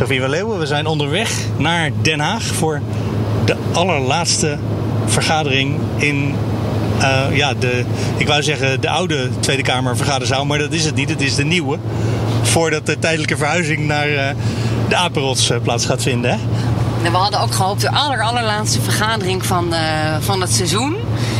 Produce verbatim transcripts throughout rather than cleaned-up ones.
Sophie van Leeuwen. We zijn onderweg naar Den Haag voor de allerlaatste vergadering in uh, ja, de, ik wou zeggen de oude Tweede Kamer vergaderzaal, maar dat is het niet. Het is de nieuwe, voordat de tijdelijke verhuizing naar uh, de Apenrots uh, plaats gaat vinden. Hè? We hadden ook gehoopt de aller, allerlaatste vergadering van, uh, van het seizoen.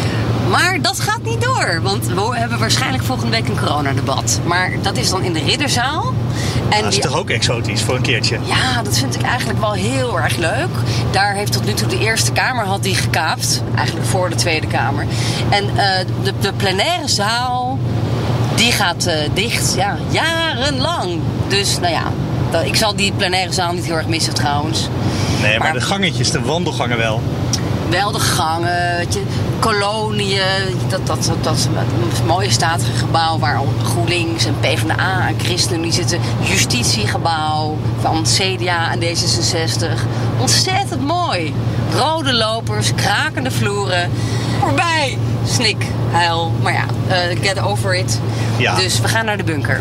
Maar dat gaat niet door, want we hebben waarschijnlijk volgende week een coronadebat. Maar dat is dan in de Ridderzaal. En dat is die... toch ook exotisch voor een keertje? Ja, dat vind ik eigenlijk wel heel erg leuk. Daar heeft tot nu toe de Eerste Kamer had die gekaapt. Eigenlijk voor de Tweede Kamer. En uh, de, de plenaire zaal, die gaat uh, dicht, ja, jarenlang. Dus, nou ja, dat, ik zal die plenaire zaal niet heel erg missen trouwens. Nee, maar, maar de gangetjes, de wandelgangen wel. Wel de gangen, koloniën, dat, dat, dat, dat een mooie statige gebouw waar GroenLinks en PvdA en ChristenUnie zitten. Justitiegebouw van C D A en D zesenzestig. Ontzettend mooi. Rode lopers, krakende vloeren. Voorbij. Snik, huil. Maar ja, uh, get over it. Ja. Dus we gaan naar de bunker.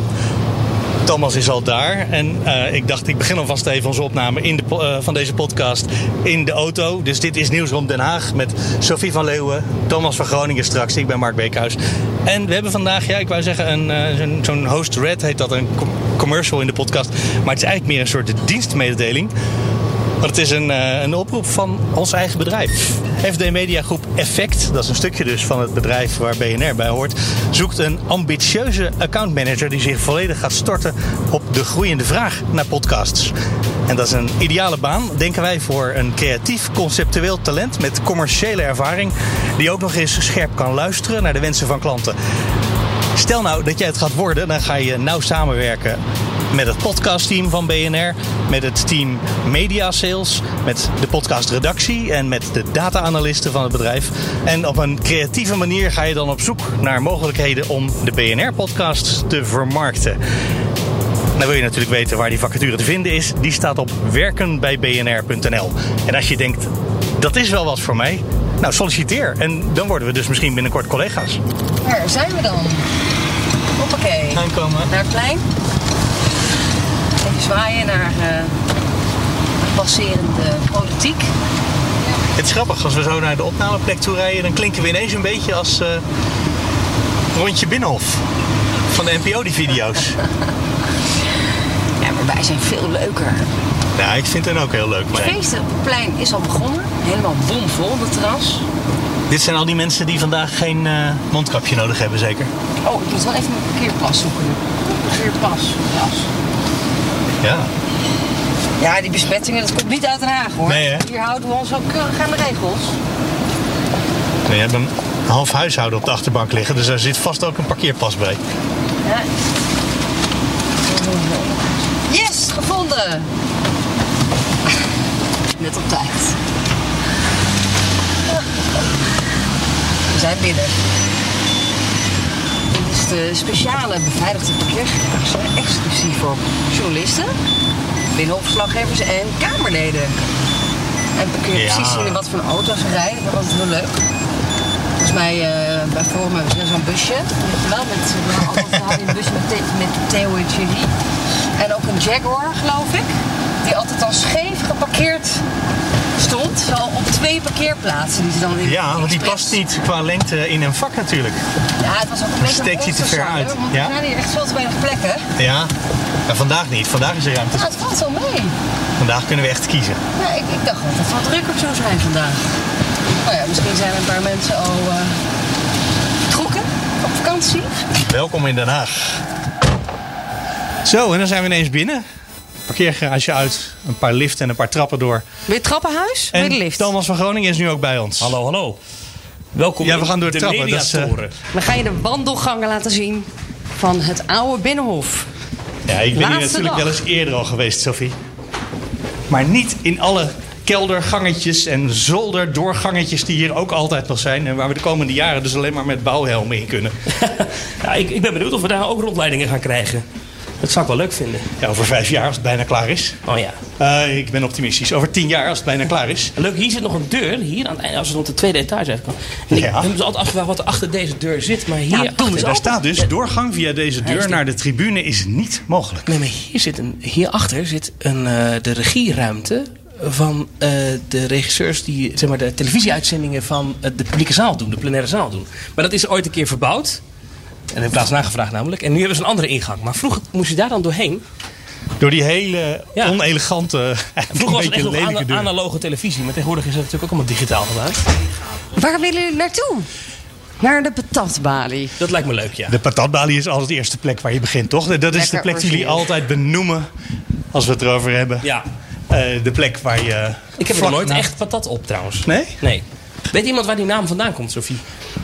Thomas is al daar en uh, ik dacht ik begin alvast even onze opname in de, uh, van deze podcast in de auto. Dus dit is Nieuws rond Den Haag met Sophie van Leeuwen, Thomas van Groningen straks. Ik ben Mark Beekhuis. En we hebben vandaag, ja ik wou zeggen, een, uh, zo'n, zo'n host red heet dat, een com- commercial in de podcast. Maar het is eigenlijk meer een soort dienstmededeling. Want het is een, uh, een oproep van ons eigen bedrijf. F D Media Groep Effect, dat is een stukje dus van het bedrijf waar B N R bij hoort, zoekt een ambitieuze accountmanager die zich volledig gaat storten op de groeiende vraag naar podcasts. En dat is een ideale baan, denken wij, voor een creatief, conceptueel talent met commerciële ervaring die ook nog eens scherp kan luisteren naar de wensen van klanten. Stel nou dat jij het gaat worden, dan ga je nauw samenwerken met het podcastteam van B N R, met het team Media Sales, met de podcastredactie en met de data-analysten van het bedrijf. En op een creatieve manier ga je dan op zoek naar mogelijkheden om de B N R-podcast te vermarkten. Nou wil je natuurlijk weten waar die vacature te vinden is. Die staat op werken bij b n r punt n l. En als je denkt, dat is wel wat voor mij, nou solliciteer. En dan worden we dus misschien binnenkort collega's. Waar zijn we dan? Hoppakee. Aankomen. Naar het plein. Even zwaaien naar uh, passerende politiek. Het is grappig, als we zo naar de opnameplek toe rijden, dan klinken we ineens een beetje als uh, Rondje Binnenhof van de N P O, die video's. Ja, maar wij zijn veel leuker. Ja, ik vind het ook heel leuk. Het feest op het plein is al begonnen. Helemaal bomvol, het terras. Dit zijn al die mensen die vandaag geen uh, mondkapje nodig hebben, zeker? Oh, ik moet wel even mijn parkeerpas zoeken. Parkeerpas, jas. Ja. Ja, die besmettingen, dat komt niet uit Den Haag, hoor. Nee, hè? Hier houden we ons ook keurig aan de regels. Nee, je hebt een half huishouden op de achterbank liggen, dus daar zit vast ook een parkeerpas bij. Ja. Yes, gevonden! Net op tijd. We zijn binnen. Dit is de speciale beveiligde parkeergarage, exclusief voor journalisten, binnenhofverslaggevers en kamerleden. En kun je ja. precies zien in wat voor auto's ze rijden. Dat was altijd heel leuk. Volgens mij uh, bij Forum hebben ze zo'n busje. Weet je wel, met, we hadden een busje met, the, met Theo en Thierry. En ook een Jaguar, geloof ik. Die altijd al scheef geparkeerd stond. Zo op twee parkeerplaatsen. Die ze dan in ja, want die past niet qua lengte in een vak natuurlijk. Ja, het was ook een beetje steekt hij te ver uit. Want ja? er zijn hier echt veel te weinig plekken. Ja, maar vandaag niet. Vandaag is er ruimte. Ja, het valt wel mee. Vandaag kunnen we echt kiezen. Ja, ik, ik dacht dat het wat drukker zou zijn vandaag. Nou ja, misschien zijn er een paar mensen al uh, vertrokken op vakantie. Welkom in Den Haag. Zo, en dan zijn we ineens binnen. Parkeergarage uit, een paar liften en een paar trappen door. Bij het trappenhuis? Bij de lift. Thomas van Groningen is nu ook bij ons. Hallo, hallo. Welkom ja, we gaan door de, de trappen. Dat is, uh... Dan ga je de wandelgangen laten zien van het oude Binnenhof. Ja, ik ben Laatste hier natuurlijk dag. wel eens eerder al geweest, Sophie. Maar niet in alle keldergangetjes en zolderdoorgangetjes die hier ook altijd nog zijn. En waar we de komende jaren dus alleen maar met bouwhelmen in kunnen. Ja, ik, ik ben benieuwd of we daar ook rondleidingen gaan krijgen. Dat zou ik wel leuk vinden. Ja, over vijf jaar als het bijna klaar is. Oh ja. Uh, ik ben optimistisch. Over tien jaar als het bijna klaar is. Leuk, hier zit nog een deur. Hier aan het einde, als we op de tweede etage uitkomen. En ik Ja. heb me altijd afgevraagd wat er achter deze deur zit. Maar hier Ja, achter, doen we Daar staat dus, doorgang via deze Hij is deur niet- naar de tribune is niet mogelijk. Nee, maar hier zit een, hierachter zit een, uh, de regieruimte van uh, de regisseurs die zeg maar, de televisieuitzendingen van uh, de publieke zaal doen, de plenaire zaal doen. Maar dat is ooit een keer verbouwd. En heb ik laatst nagevraagd namelijk. En nu hebben ze een andere ingang. Maar vroeger moest je daar dan doorheen. Door die hele Ja. onelegante, Vroeger was het echt nog lelijke ana- deur. analoge televisie. Maar tegenwoordig is dat natuurlijk ook allemaal digitaal gedaan. Waar willen jullie naartoe? Naar de patatbalie. Dat lijkt me leuk, ja. De patatbalie is altijd de eerste plek waar je begint, toch? Dat is de Lekker plek die jullie origineel. altijd benoemen als we het erover hebben. Ja. Uh, de plek waar je... Ik heb er vlak nog nooit na- echt patat op trouwens. Nee? Nee. Weet iemand waar die naam vandaan komt, Sophie?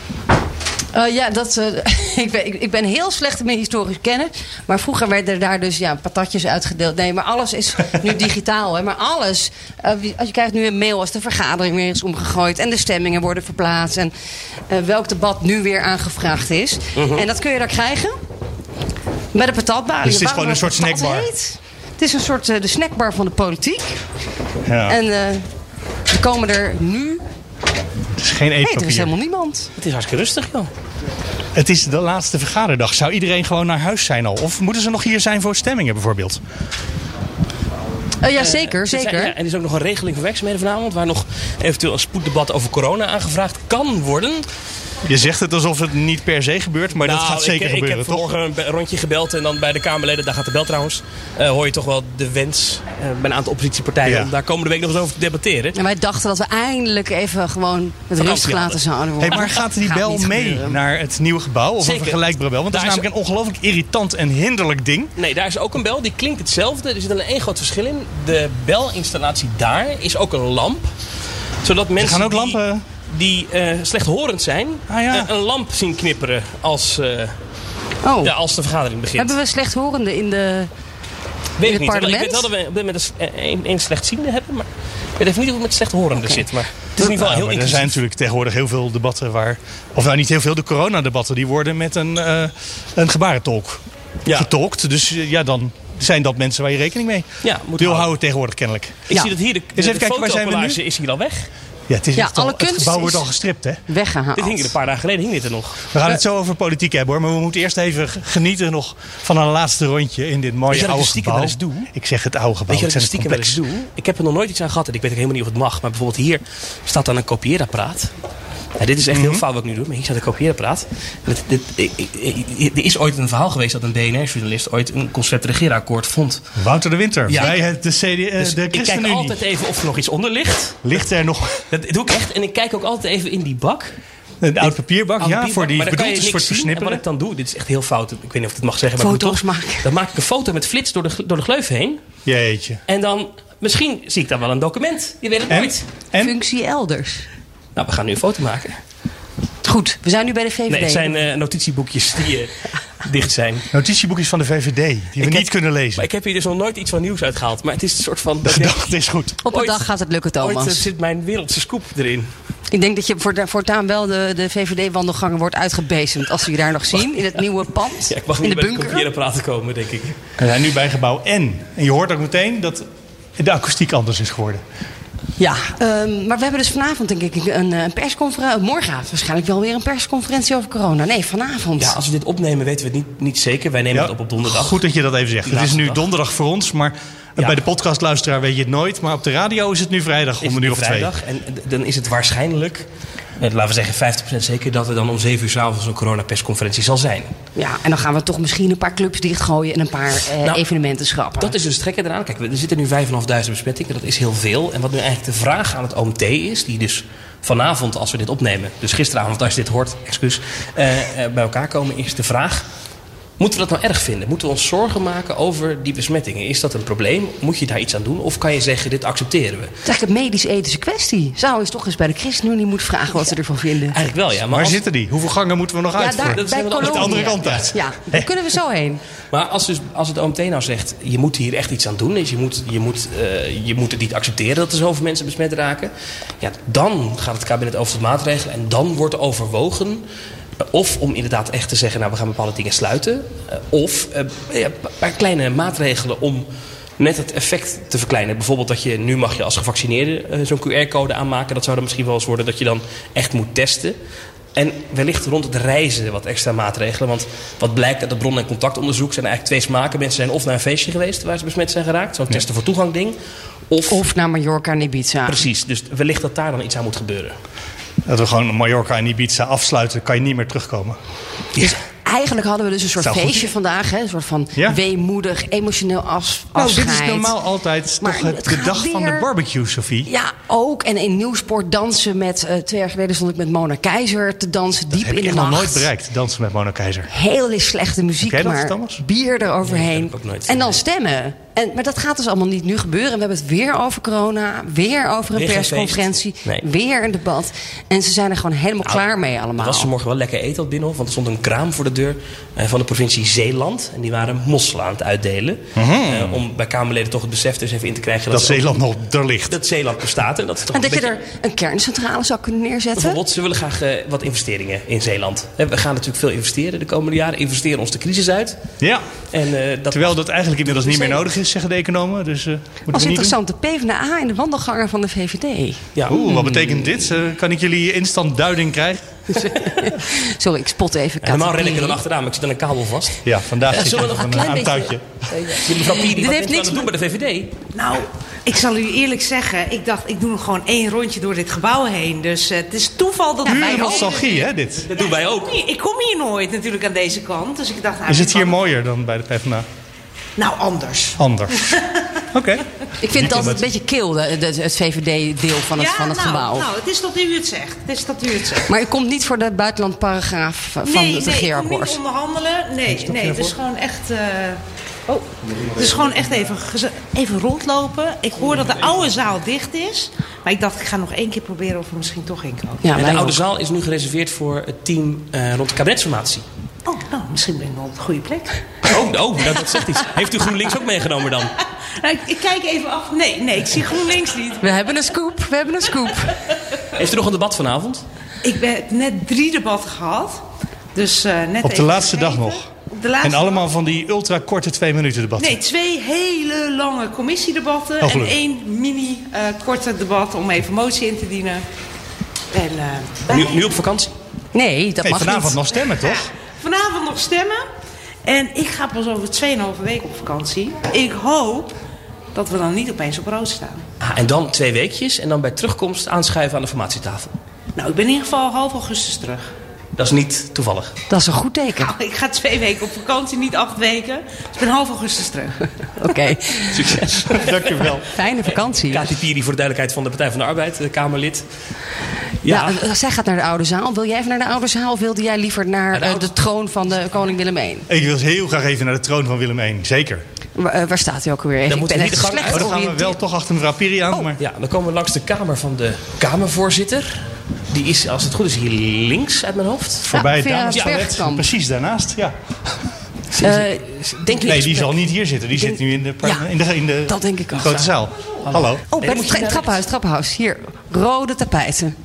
Uh, ja, dat, uh, ik, ben, ik, ik ben heel slecht met historisch kennis. Maar vroeger werden daar dus ja, patatjes uitgedeeld. Nee, maar alles is nu digitaal. Hè, maar alles. Uh, als je krijgt nu een mail als de vergadering weer is omgegooid. En de stemmingen worden verplaatst. En uh, welk debat nu weer aangevraagd is. Uh-huh. En dat kun je daar krijgen. Bij de patatbalie. Dus het is Waarom gewoon een soort patat snackbar. heet? Het is een soort uh, de snackbar van de politiek. Ja. En uh, er komen er nu... Het is geen Nee, er eetpapier. is helemaal niemand. Het is hartstikke rustig, joh. Het is de laatste vergaderdag. Zou iedereen gewoon naar huis zijn al? Of moeten ze nog hier zijn voor stemmingen bijvoorbeeld? Uh, ja, zeker, Er zijn- zeker. ja, en er is ook nog een regeling voor werkzaamheden vanavond... waar nog eventueel een spoeddebat over corona aangevraagd kan worden. Je zegt het alsof het niet per se gebeurt, maar dat Nou, gaat zeker ik, gebeuren, ik heb toch? vanmorgen een be- rondje gebeld en dan bij de Kamerleden, daar gaat de bel trouwens... Uh, hoor je toch wel de wens uh, bij een aantal oppositiepartijen... Ja. om daar komende week nog eens over te debatteren. En wij dachten dat we eindelijk even gewoon met Vakantie rust gelaten hadden. zouden Hey, worden. maar gaat die bel niet mee gebeuren. naar het nieuwe gebouw? Of Zeker. een vergelijkbare bel? Want dat is Daar is- namelijk een ongelooflijk irritant en hinderlijk ding. Nee, daar is ook een bel. Die klinkt hetzelfde. Er zit alleen één groot verschil in. De belinstallatie daar is ook een lamp. Zodat mensen gaan ook die, lampen... die uh, slechthorend zijn... Ah, ja. uh, een lamp zien knipperen als, uh, Oh, ja, als de vergadering begint. hebben we slechthorenden in de... weet in ik het niet. Ik parlement? weet wel dat we op dit moment een, een slechtziende hebben. Maar ik weet even niet hoe het met slechthorenden Oké. zit. Maar het is in ieder geval Nou, heel maar er inclusief. zijn natuurlijk tegenwoordig heel veel debatten waar... Of nou, niet heel veel, de coronadebatten. Die worden met een, uh, een gebarentolk Ja. getolkt. Dus uh, ja, dan zijn dat mensen waar je rekening mee Ja, moet wil houden. houden tegenwoordig kennelijk. Ik Ja. zie dat hier de, de, even de kijken, waar zijn we nu? fotocollage is hier al weg. Ja, het, is Ja, echt al- alle het kunst gebouw wordt is- al gestript, hè? weggehaald. Dit hing er een paar dagen geleden hing dit er nog. We gaan het zo over politiek hebben, hoor. Maar we moeten eerst even g- genieten nog van een laatste rondje in dit mooie Weet je dat ik oude er stiekem gebouw. wel eens doe? Ik zeg het oude gebouw. Weet je wat ik het stiekem wel eens complex. doe? Ik heb er nog nooit iets aan gehad en ik weet ook helemaal niet of het mag. Maar bijvoorbeeld hier staat dan een kopieerapparaat. Ja, dit is echt Mhm. heel fout wat ik nu doe, maar hier staat een kopieerapparaat. Dit, dit, ik- ik- ik- er is ooit een verhaal geweest dat een B N R-journalist ooit een concept regeerakkoord vond. Wouter de Winter, Ja. bij het, de, C D, eh, Dus de ik kijk ChristenUnie. altijd even of er nog iets onder ligt. Ligt er nog Dat doe ik echt. En ik kijk ook altijd even in die bak. een oud papierbak? Oude Ja, bierbak, voor die maar dan kan bedoeld je is voor het niks zien. En wat versnipperen. ik dan doe, dit is echt heel fout. Ik weet niet of ik het mag zeggen. Maar ik doe Foto's het toch. maken. Dan maak ik een foto met flits door de, door de gleuf heen. Jeetje. En dan, misschien zie ik dan wel een document. Je weet het En? nooit. En? Functie elders. Nou, we gaan nu een foto maken. Goed, we zijn nu bij de V V D. Nee, het zijn uh, notitieboekjes die uh, dicht zijn. Notitieboekjes van de V V D, die we Ik niet heb- kunnen lezen. Maar ik heb hier dus nog nooit iets van nieuws uitgehaald. Maar het is een soort van... De dat je- gedachte is goed. Op een Ooit- dag gaat het lukken, Thomas. Ooit uh, zit mijn wereldse scoop erin. Ik denk dat je voor, voortaan wel de, de V V D-wandelgangen wordt uitgebezemd. Als we je daar nog zien, in het nieuwe pand. Ja, ik mag in niet de bij de bunker. kopieerapparaten komen, denk ik. We zijn nu bij gebouw N. En je hoort ook meteen dat de akoestiek anders is geworden. Ja, ehm, maar we hebben dus vanavond denk ik een, een persconferentie. Morgenavond waarschijnlijk wel weer een persconferentie over corona. Nee, vanavond. Ja, als we dit opnemen weten we het niet, niet zeker. Wij nemen Ja, het op op donderdag. Goed dat je dat even zegt. Die Het is laatste nu dag. donderdag voor ons, maar Ja. bij de podcastluisteraar weet je het nooit. Maar op de radio is het nu vrijdag om Is een het uur of twee. vrijdag. En d- dan is het waarschijnlijk, eh, laten we zeggen vijftig procent zeker... dat er dan om zeven uur 's avonds een coronapersconferentie zal zijn. Ja, en dan gaan we toch misschien een paar clubs dichtgooien en een paar eh, Nou, evenementen schrappen. Dat is dus het gekke eraan. Kijk, er zitten nu vijfduizend besmettingen. Dat is heel veel. En wat nu eigenlijk de vraag aan het O M T is... die dus vanavond, als we dit opnemen... dus gisteravond, als je dit hoort, excuus... eh, eh, bij elkaar komen, is de vraag... moeten we dat nou erg vinden? Moeten we ons zorgen maken over die besmettingen? Is dat een probleem? Moet je daar iets aan doen? Of kan je zeggen, dit accepteren we? Het is eigenlijk een medisch-ethische kwestie. Zou je toch eens bij de ChristenUnie moeten vragen wat ze ervan vinden. Eigenlijk wel, ja. Maar Waar als, zitten die? Hoeveel gangen moeten we nog Ja, uitvoeren? daar, dat is bij helemaal Colonia. de andere kant uit. Ja, daar kunnen we zo heen. maar als, dus, als het O M T nou zegt, je moet hier echt iets aan doen... dus je moet, je, moet, uh, je moet het niet accepteren dat er zoveel mensen besmet raken... ja, dan gaat het kabinet over tot maatregelen... en dan wordt overwogen... Of om inderdaad echt te zeggen, nou, we gaan bepaalde dingen sluiten. Of uh, ja, een paar kleine maatregelen om net het effect te verkleinen. Bijvoorbeeld dat je, nu mag je als gevaccineerde uh, zo'n Q R-code aanmaken. Dat zou dan misschien wel eens worden dat je dan echt moet testen. En wellicht rond het reizen wat extra maatregelen. Want wat blijkt uit het bron- en contactonderzoek zijn er eigenlijk twee smaken. Mensen zijn of naar een feestje geweest waar ze besmet zijn geraakt. Zo'n testen voor toegang ding. Of, of naar Mallorca en Ibiza. Precies, dus wellicht dat daar dan iets aan moet gebeuren. Dat we gewoon Mallorca en Ibiza afsluiten, kan je niet meer terugkomen. Dus eigenlijk hadden we dus een soort feestje vandaag. Hè? Een soort van ja? weemoedig, emotioneel af, nou, afscheid. Dit is normaal altijd maar toch het, de dag weer, van de barbecue, Sophie. Ja, ook. En in Nieuwsport dansen met... Uh, twee jaar geleden stond ik met Mona Keizer te dansen diep in de nacht. Dat heb ik nog nooit bereikt, dansen met Mona Keizer. Hele slechte muziek, okay, maar dat, bier eroverheen. Nee, dat nooit en dan stemmen. En, maar dat gaat dus allemaal niet nu gebeuren. We hebben het weer over corona. Weer over een weer persconferentie. Nee. Weer een debat. En ze zijn er gewoon helemaal nou, klaar mee allemaal. Er was vanmorgen wel lekker eten op Binnenhof. Want er stond een kraam voor de deur uh, van de provincie Zeeland. En die waren mosselen aan het uitdelen. Mm-hmm. Uh, om bij Kamerleden toch het besef dus even in te krijgen... Dat, dat Zeeland nog er ligt. Dat Zeeland bestaat. En dat, is toch en dat beetje... je er een kerncentrale zou kunnen neerzetten? Bijvoorbeeld, ze willen graag uh, wat investeringen in Zeeland. Uh, we gaan natuurlijk veel investeren de komende jaren. Investeren ons de crisis uit. Ja. En, uh, dat Terwijl dat eigenlijk inmiddels niet meer nodig is, zeggen de economen. Dus, uh, als interessant, de PvdA in de wandelgangen van de V V D. Ja. Oeh, wat betekent dit? Uh, kan ik jullie instant duiding krijgen? Sorry, ik spot even. Ja, normaal ren ik er dan achteraan, maar ik zit aan een kabel vast. Ja, vandaag uh, zit je nog een, een, een touwtje. Ja, mevrouw Piri, wat heeft niks aan het doen bij de V V D? Nou, ik zal u eerlijk zeggen, ik dacht, ik doe nog gewoon één rondje door dit gebouw heen. Dus uh, het is toeval dat ja, wij nostalgie, hè, dit? Dat doen wij ook. Ik kom hier nooit natuurlijk aan deze kant, dus ik dacht... Nou, is het hier mooier dan bij de PvdA? Nou, anders. Anders. Oké. Okay. Ik vind het altijd een beetje kil, de, de, het V V D-deel van het, ja, van het nou, gebouw. Nou, het is dat u het zegt. Het is dat u het zegt. Maar u komt niet voor de buitenlandparagraaf van nee, het nee, regeerakkoord? Nee, ik kom niet onderhandelen. Nee, nee, het is gewoon echt... Uh, oh, het is gewoon echt even, even rondlopen. Ik hoor dat de oude zaal dicht is. Maar ik dacht, ik ga nog één keer proberen of we misschien toch in komen. Ja, en de oude ook. zaal is nu gereserveerd voor het team uh, rond de kabinetsformatie. Oh, nou, misschien ben ik wel op de goede plek. Oh, oh dat, dat zegt iets. Heeft u GroenLinks ook meegenomen dan? Nou, ik, ik kijk even af. Nee, nee, ik zie GroenLinks niet. We hebben een scoop, we hebben een scoop. Heeft u nog een debat vanavond? Ik heb net drie debatten gehad. Dus, uh, net op de laatste gegeven. dag nog? Op de laatste en allemaal van die ultra korte twee minuten debatten? Nee, twee hele lange commissiedebatten. Oh, en één mini uh, korte debat om even motie in te dienen. En, uh, nu, nu op vakantie? Nee, dat nee, mag vanavond niet. nog stemmen, toch? Ja, vanavond nog stemmen. En ik ga pas over tweeënhalve week op vakantie. Ik hoop dat we dan niet opeens op rood staan. Ah, en dan twee weekjes en dan bij terugkomst aanschuiven aan de formatietafel. Nou, ik ben in ieder geval half augustus terug. Dat is niet toevallig. Dat is een goed teken. Nou, ik ga twee weken op vakantie, niet acht weken. Dus ik ben half augustus terug. Oké. Okay. Succes. Dank je wel. Fijne vakantie. Kati Piri voor de duidelijkheid van de Partij van de Arbeid, de Kamerlid. Ja. ja, zij gaat naar de oude zaal. Wil jij even naar de oude zaal of wilde jij liever naar de, oude... de troon van de koning Willem één? Ik wil heel graag even naar de troon van Willem één, zeker. Waar, uh, waar staat hij ook alweer? Dan ik ben echt slecht oh, dan gaan we wel toch achter mevrouw Piri aan. Oh, maar... Ja, dan komen we langs de kamer van de Kamervoorzitter. Die is, als het goed is, hier links uit mijn hoofd. Voorbij het ja, damestoilet. Ja, precies daarnaast, ja. Uh, denk nee, die zal niet hier zitten. Die denk... zit nu in de, ja, in de, in de dat denk ik ook. grote zaal. Hallo. Hallo. Oh, bij het tra- trappenhuis, trappenhuis. Hier, rode tapijten.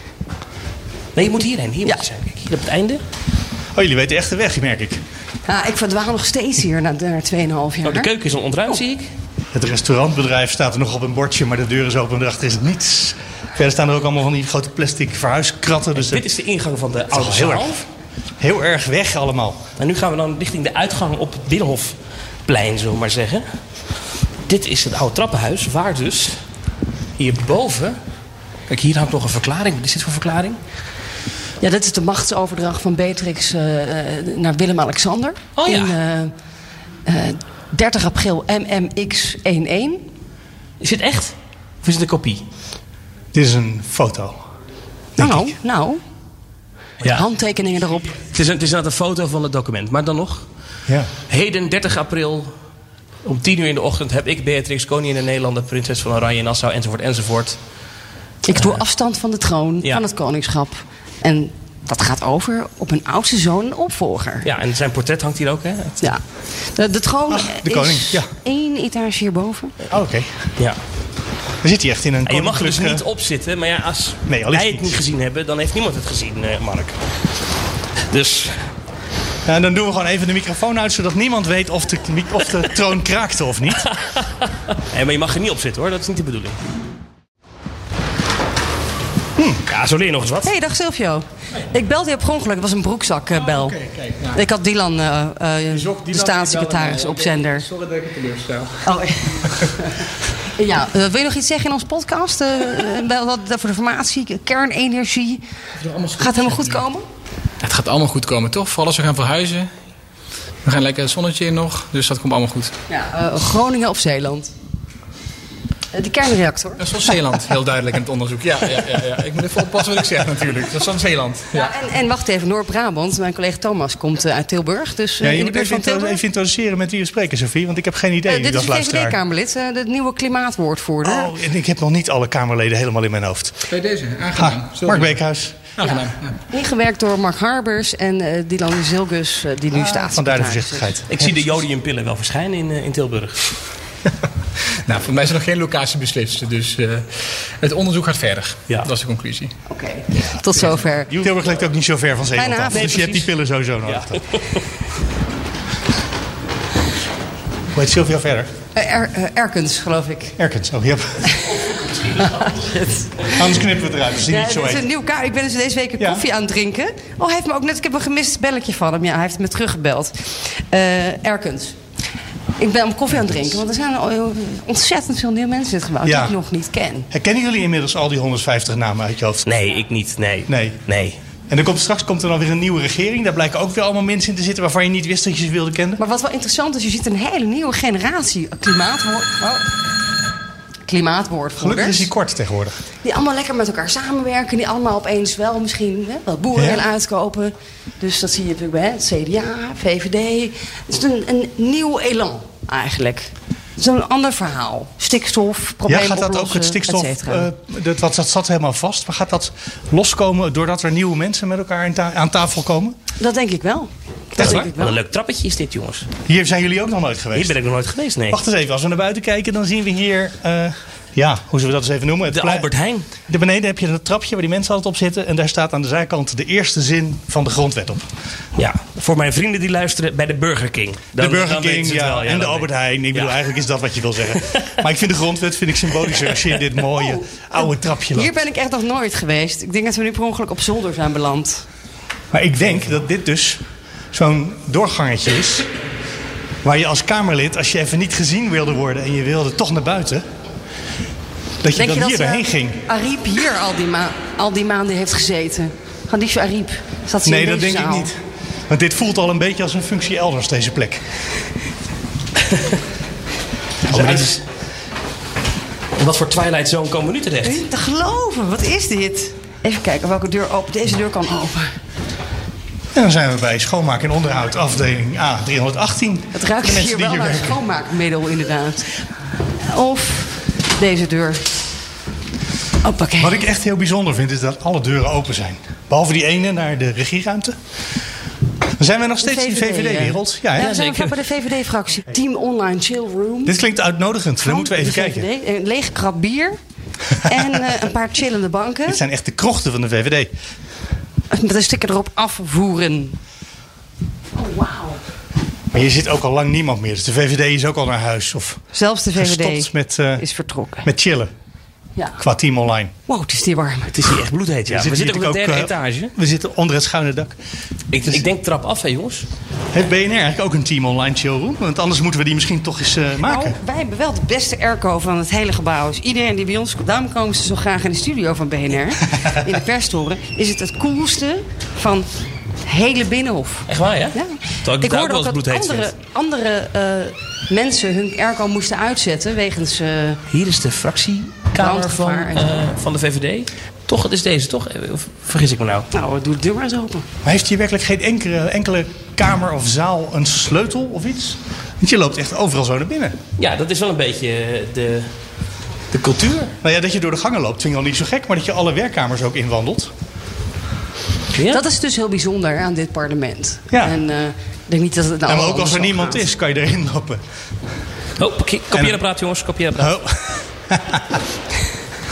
Nee, je moet hierheen. Hier ja. moet je zijn. Kijk, hier op het einde. Oh, jullie weten echt de weg, merk ik. Ja, ik verdwaal nog steeds hier na, na tweeënhalf jaar. Oh, de keuken is al ontruimd, oh. zie ik. Het restaurantbedrijf staat er nog op een bordje, maar de deur is open en erachter is niets. Verder staan er ook allemaal van die grote plastic verhuiskratten. Dus dit is de ingang van de oude zaal. Heel erg, heel erg weg allemaal. En nu gaan we dan richting de uitgang op het Binnenhofplein, zullen we maar zeggen. Dit is het oude trappenhuis, waar dus hierboven... Kijk, hier hangt nog een verklaring. Wat is dit voor verklaring? Ja, dit is de machtsoverdracht van Beatrix uh, naar Willem-Alexander. Oh ja. In uh, uh, dertig april M M X één. Is dit echt? Of is het een kopie? Dit is een foto. Nou, ik. nou. Ja. Handtekeningen erop. Het is, een, het is inderdaad een foto van het document. Maar dan nog. Ja. Heden, dertig april, om tien uur in de ochtend... heb ik Beatrix, koningin der Nederlanden, prinses van Oranje, Nassau, enzovoort, enzovoort. Ik doe afstand van de troon, ja. van het koningschap. En dat gaat over op een oudste zoon en opvolger. Ja, en zijn portret hangt hier ook, hè? Het... Ja. De, de troon Ach, de koning, is ja. één etage hierboven. Oh, oké. Okay. Ja. Dan zit hij echt in een en je mag er dus niet op zitten. Maar ja, als nee, wij het niet gezien hebben, dan heeft niemand het gezien, uh, Mark. Dus... Ja, dan doen we gewoon even de microfoon uit, zodat niemand weet of de, of de troon kraakte of niet. Nee, maar je mag er niet op zitten hoor, dat is niet de bedoeling. Hm. Ja, zo leer je nog eens wat. Hey, dag Silvio. Ik belde je op ongeluk, het was een broekzakbel. Uh, oh, okay, kijk, nou. Ik had Dylan, uh, uh, Dylan de staatssecretaris, op zender. Sorry dat ik het teleurstel. Oh. Ja, uh, wil je nog iets zeggen in onze podcast? Uh, uh, wat voor de formatie, kernenergie. Gaat het helemaal goed komen? Het gaat allemaal goed komen, toch? Vooral als we gaan verhuizen. We gaan lekker het zonnetje in nog, dus dat komt allemaal goed. Ja, uh, Groningen of Zeeland? De kernreactor. Dat is van Zeeland, heel duidelijk in het onderzoek. Ja, ja, ja, ja. Ik moet even oppassen wat ik zeg natuurlijk. Dat is van Zeeland. Ja. Ja, en, en wacht even, Noord-Brabant. Mijn collega Thomas komt uh, uit Tilburg. Dus, uh, ja, je in moet de buurt even, van Tilburg. even introduceren met wie we spreken, Sophie. Want ik heb geen idee. Uh, dit dat is de V V D-Kamerlid, uh, de nieuwe klimaatwoordvoerder. Oh, en ik heb nog niet alle Kamerleden helemaal in mijn hoofd. Bij deze, aangenaam. Ha, Mark Beekhuis. Aangenaam. Ja. Ja. Ingewerkt door Mark Harbers en uh, Dylan Zilgus, uh, die nu ah, staat. Vandaar de voorzichtigheid. Ik zie de jodiumpillen wel verschijnen in, uh, in Tilburg. Nou, voor mij is er nog geen locatie beslist. Dus uh, het onderzoek gaat verder. Ja. Dat is de conclusie. Oké, okay. Tot zover. Tilburg ligt ook niet zo ver van Zeeland af. Nee, dus je hebt die pillen sowieso nodig. Ja. Hoe heet Sylvia verder? Uh, er, uh, Erkens, geloof ik. Erkens, oh ja. Anders knippen we het eruit. Dus ja, niet zo is een nieuw ka- ik ben dus deze week een ja. koffie aan het drinken. Oh, hij heeft me ook net... Ik heb een gemist belletje van hem. Ja, hij heeft me teruggebeld. Uh, Erkens. Ik ben om koffie aan het drinken, want er zijn ontzettend veel nieuwe mensen in dit gebouw ja. die ik nog niet ken. Herkennen jullie inmiddels al die honderdvijftig namen uit je hoofd? Nee, ik niet. Nee. Nee. nee. En er komt, straks komt er dan weer een nieuwe regering. Daar blijken ook weer allemaal mensen in te zitten waarvan je niet wist dat je ze wilde kennen. Maar wat wel interessant is, je ziet een hele nieuwe generatie klimaatwoord... Oh. klimaatwoordvoerders. Gelukkig is die kort tegenwoordig. Die allemaal lekker met elkaar samenwerken. Die allemaal opeens wel misschien hè, wat boeren willen ja. uitkopen. Dus dat zie je natuurlijk bij het C D A, V V D. Het is een, een nieuw elan eigenlijk. Het is een ander verhaal. Stikstof, problemen ja, gaat dat ook het stikstof, uh, dat, dat, dat zat helemaal vast. Maar gaat dat loskomen doordat er nieuwe mensen met elkaar aan, ta- aan tafel komen? Dat denk ik wel. Dat denk ik wel. Wat een leuk trappetje is dit, jongens. Hier zijn jullie ook nog nooit geweest? Hier ben ik nog nooit geweest, nee. Wacht eens even, als we naar buiten kijken, dan zien we hier... Uh, ja, hoe zullen we dat eens even noemen? Het de plein. Albert Heijn. Daar beneden heb je een trapje waar die mensen altijd op zitten. En daar staat aan de zijkant de eerste zin van de grondwet op. Ja, voor mijn vrienden die luisteren bij de Burger King. Dan, de Burger King, ja, ja. En de Albert Heijn. Ik bedoel, ja. eigenlijk is dat wat je wil zeggen. Maar ik vind de grondwet vind ik symbolischer als je in dit mooie oh, oude trapje loopt. Hier ben ik echt nog nooit geweest. Ik denk dat we nu per ongeluk op zolder zijn beland. Maar ik denk dat dit dus zo'n doorgangetje is. Waar je als Kamerlid, als je even niet gezien wilde worden en je wilde toch naar buiten... Dat je Denk dan je hier dat, doorheen ging. Ariep hier al die, ma- al die maanden heeft gezeten? Gadiefje Ariep. Zat ze nee, in dat denk zaal? ik niet. Want dit voelt al een beetje als een functie elders, deze plek. oh, dit is... In wat voor Twilight Zone komen we nu terecht? Niet te geloven, wat is dit? Even kijken welke deur open. Deze deur kan open. En dan zijn we bij schoonmaak en onderhoud, afdeling A driehonderdachttien. Het ruikt de hier wel naar een schoonmaakmiddel, inderdaad. Of deze deur. Hoppakee. Wat ik echt heel bijzonder vind, is dat alle deuren open zijn. Behalve die ene naar de regieruimte. Dan zijn we nog steeds in de V V D-wereld. Ja, ja, ja, zijn we bij de V V D-fractie. Team Online Chill Room. Dit klinkt uitnodigend, dan moeten we even kijken. V V D. Een lege krab bier. en uh, een paar chillende banken. Dit zijn echt de krochten van de V V D. Met een sticker erop afvoeren. Oh, wauw. Maar hier zit ook al lang niemand meer. Dus de V V D is ook al naar huis. Of zelfs de V V D met, uh, is vertrokken. Met chillen. Ja. Qua Team Online. Wow, het is hier warm. Het is hier echt bloedheet, ja. We, we zitten op de derde ook, uh, etage. We zitten onder het schuine dak. Ik, dus, ik denk trap af, hè jongens. Heeft B N R eigenlijk ook een Team Online Showroom? Want anders moeten we die misschien toch eens uh, maken. Nou, wij hebben wel de beste airco van het hele gebouw. Dus iedereen die bij ons komt, daarom komen ze zo graag in de studio van B N R. in de perstoren. Is het het coolste van het hele Binnenhof. Echt waar, ja? Ja. Ik, ik hoorde ook dat andere, andere uh, mensen hun airco moesten uitzetten wegens... Uh, Hier is de fractiekamer van, uh, van de V V D. Toch, het is deze, toch? Of vergis ik me nou? Nou, doe de deur maar eens open. Maar heeft hier werkelijk geen enkele, enkele kamer of zaal een sleutel of iets? Want je loopt echt overal zo naar binnen. Ja, dat is wel een beetje de, de cultuur. Nou ja, dat je door de gangen loopt vind ik al niet zo gek. Maar dat je alle werkkamers ook inwandelt. Ja? Dat is dus heel bijzonder aan dit parlement. Ja. En uh, ik denk niet dat het nou ja, maar ook als er niemand gaat. is, kan je erin lopen. Oh, kopieerapparaat jongens, kopieerapparaat. Oh.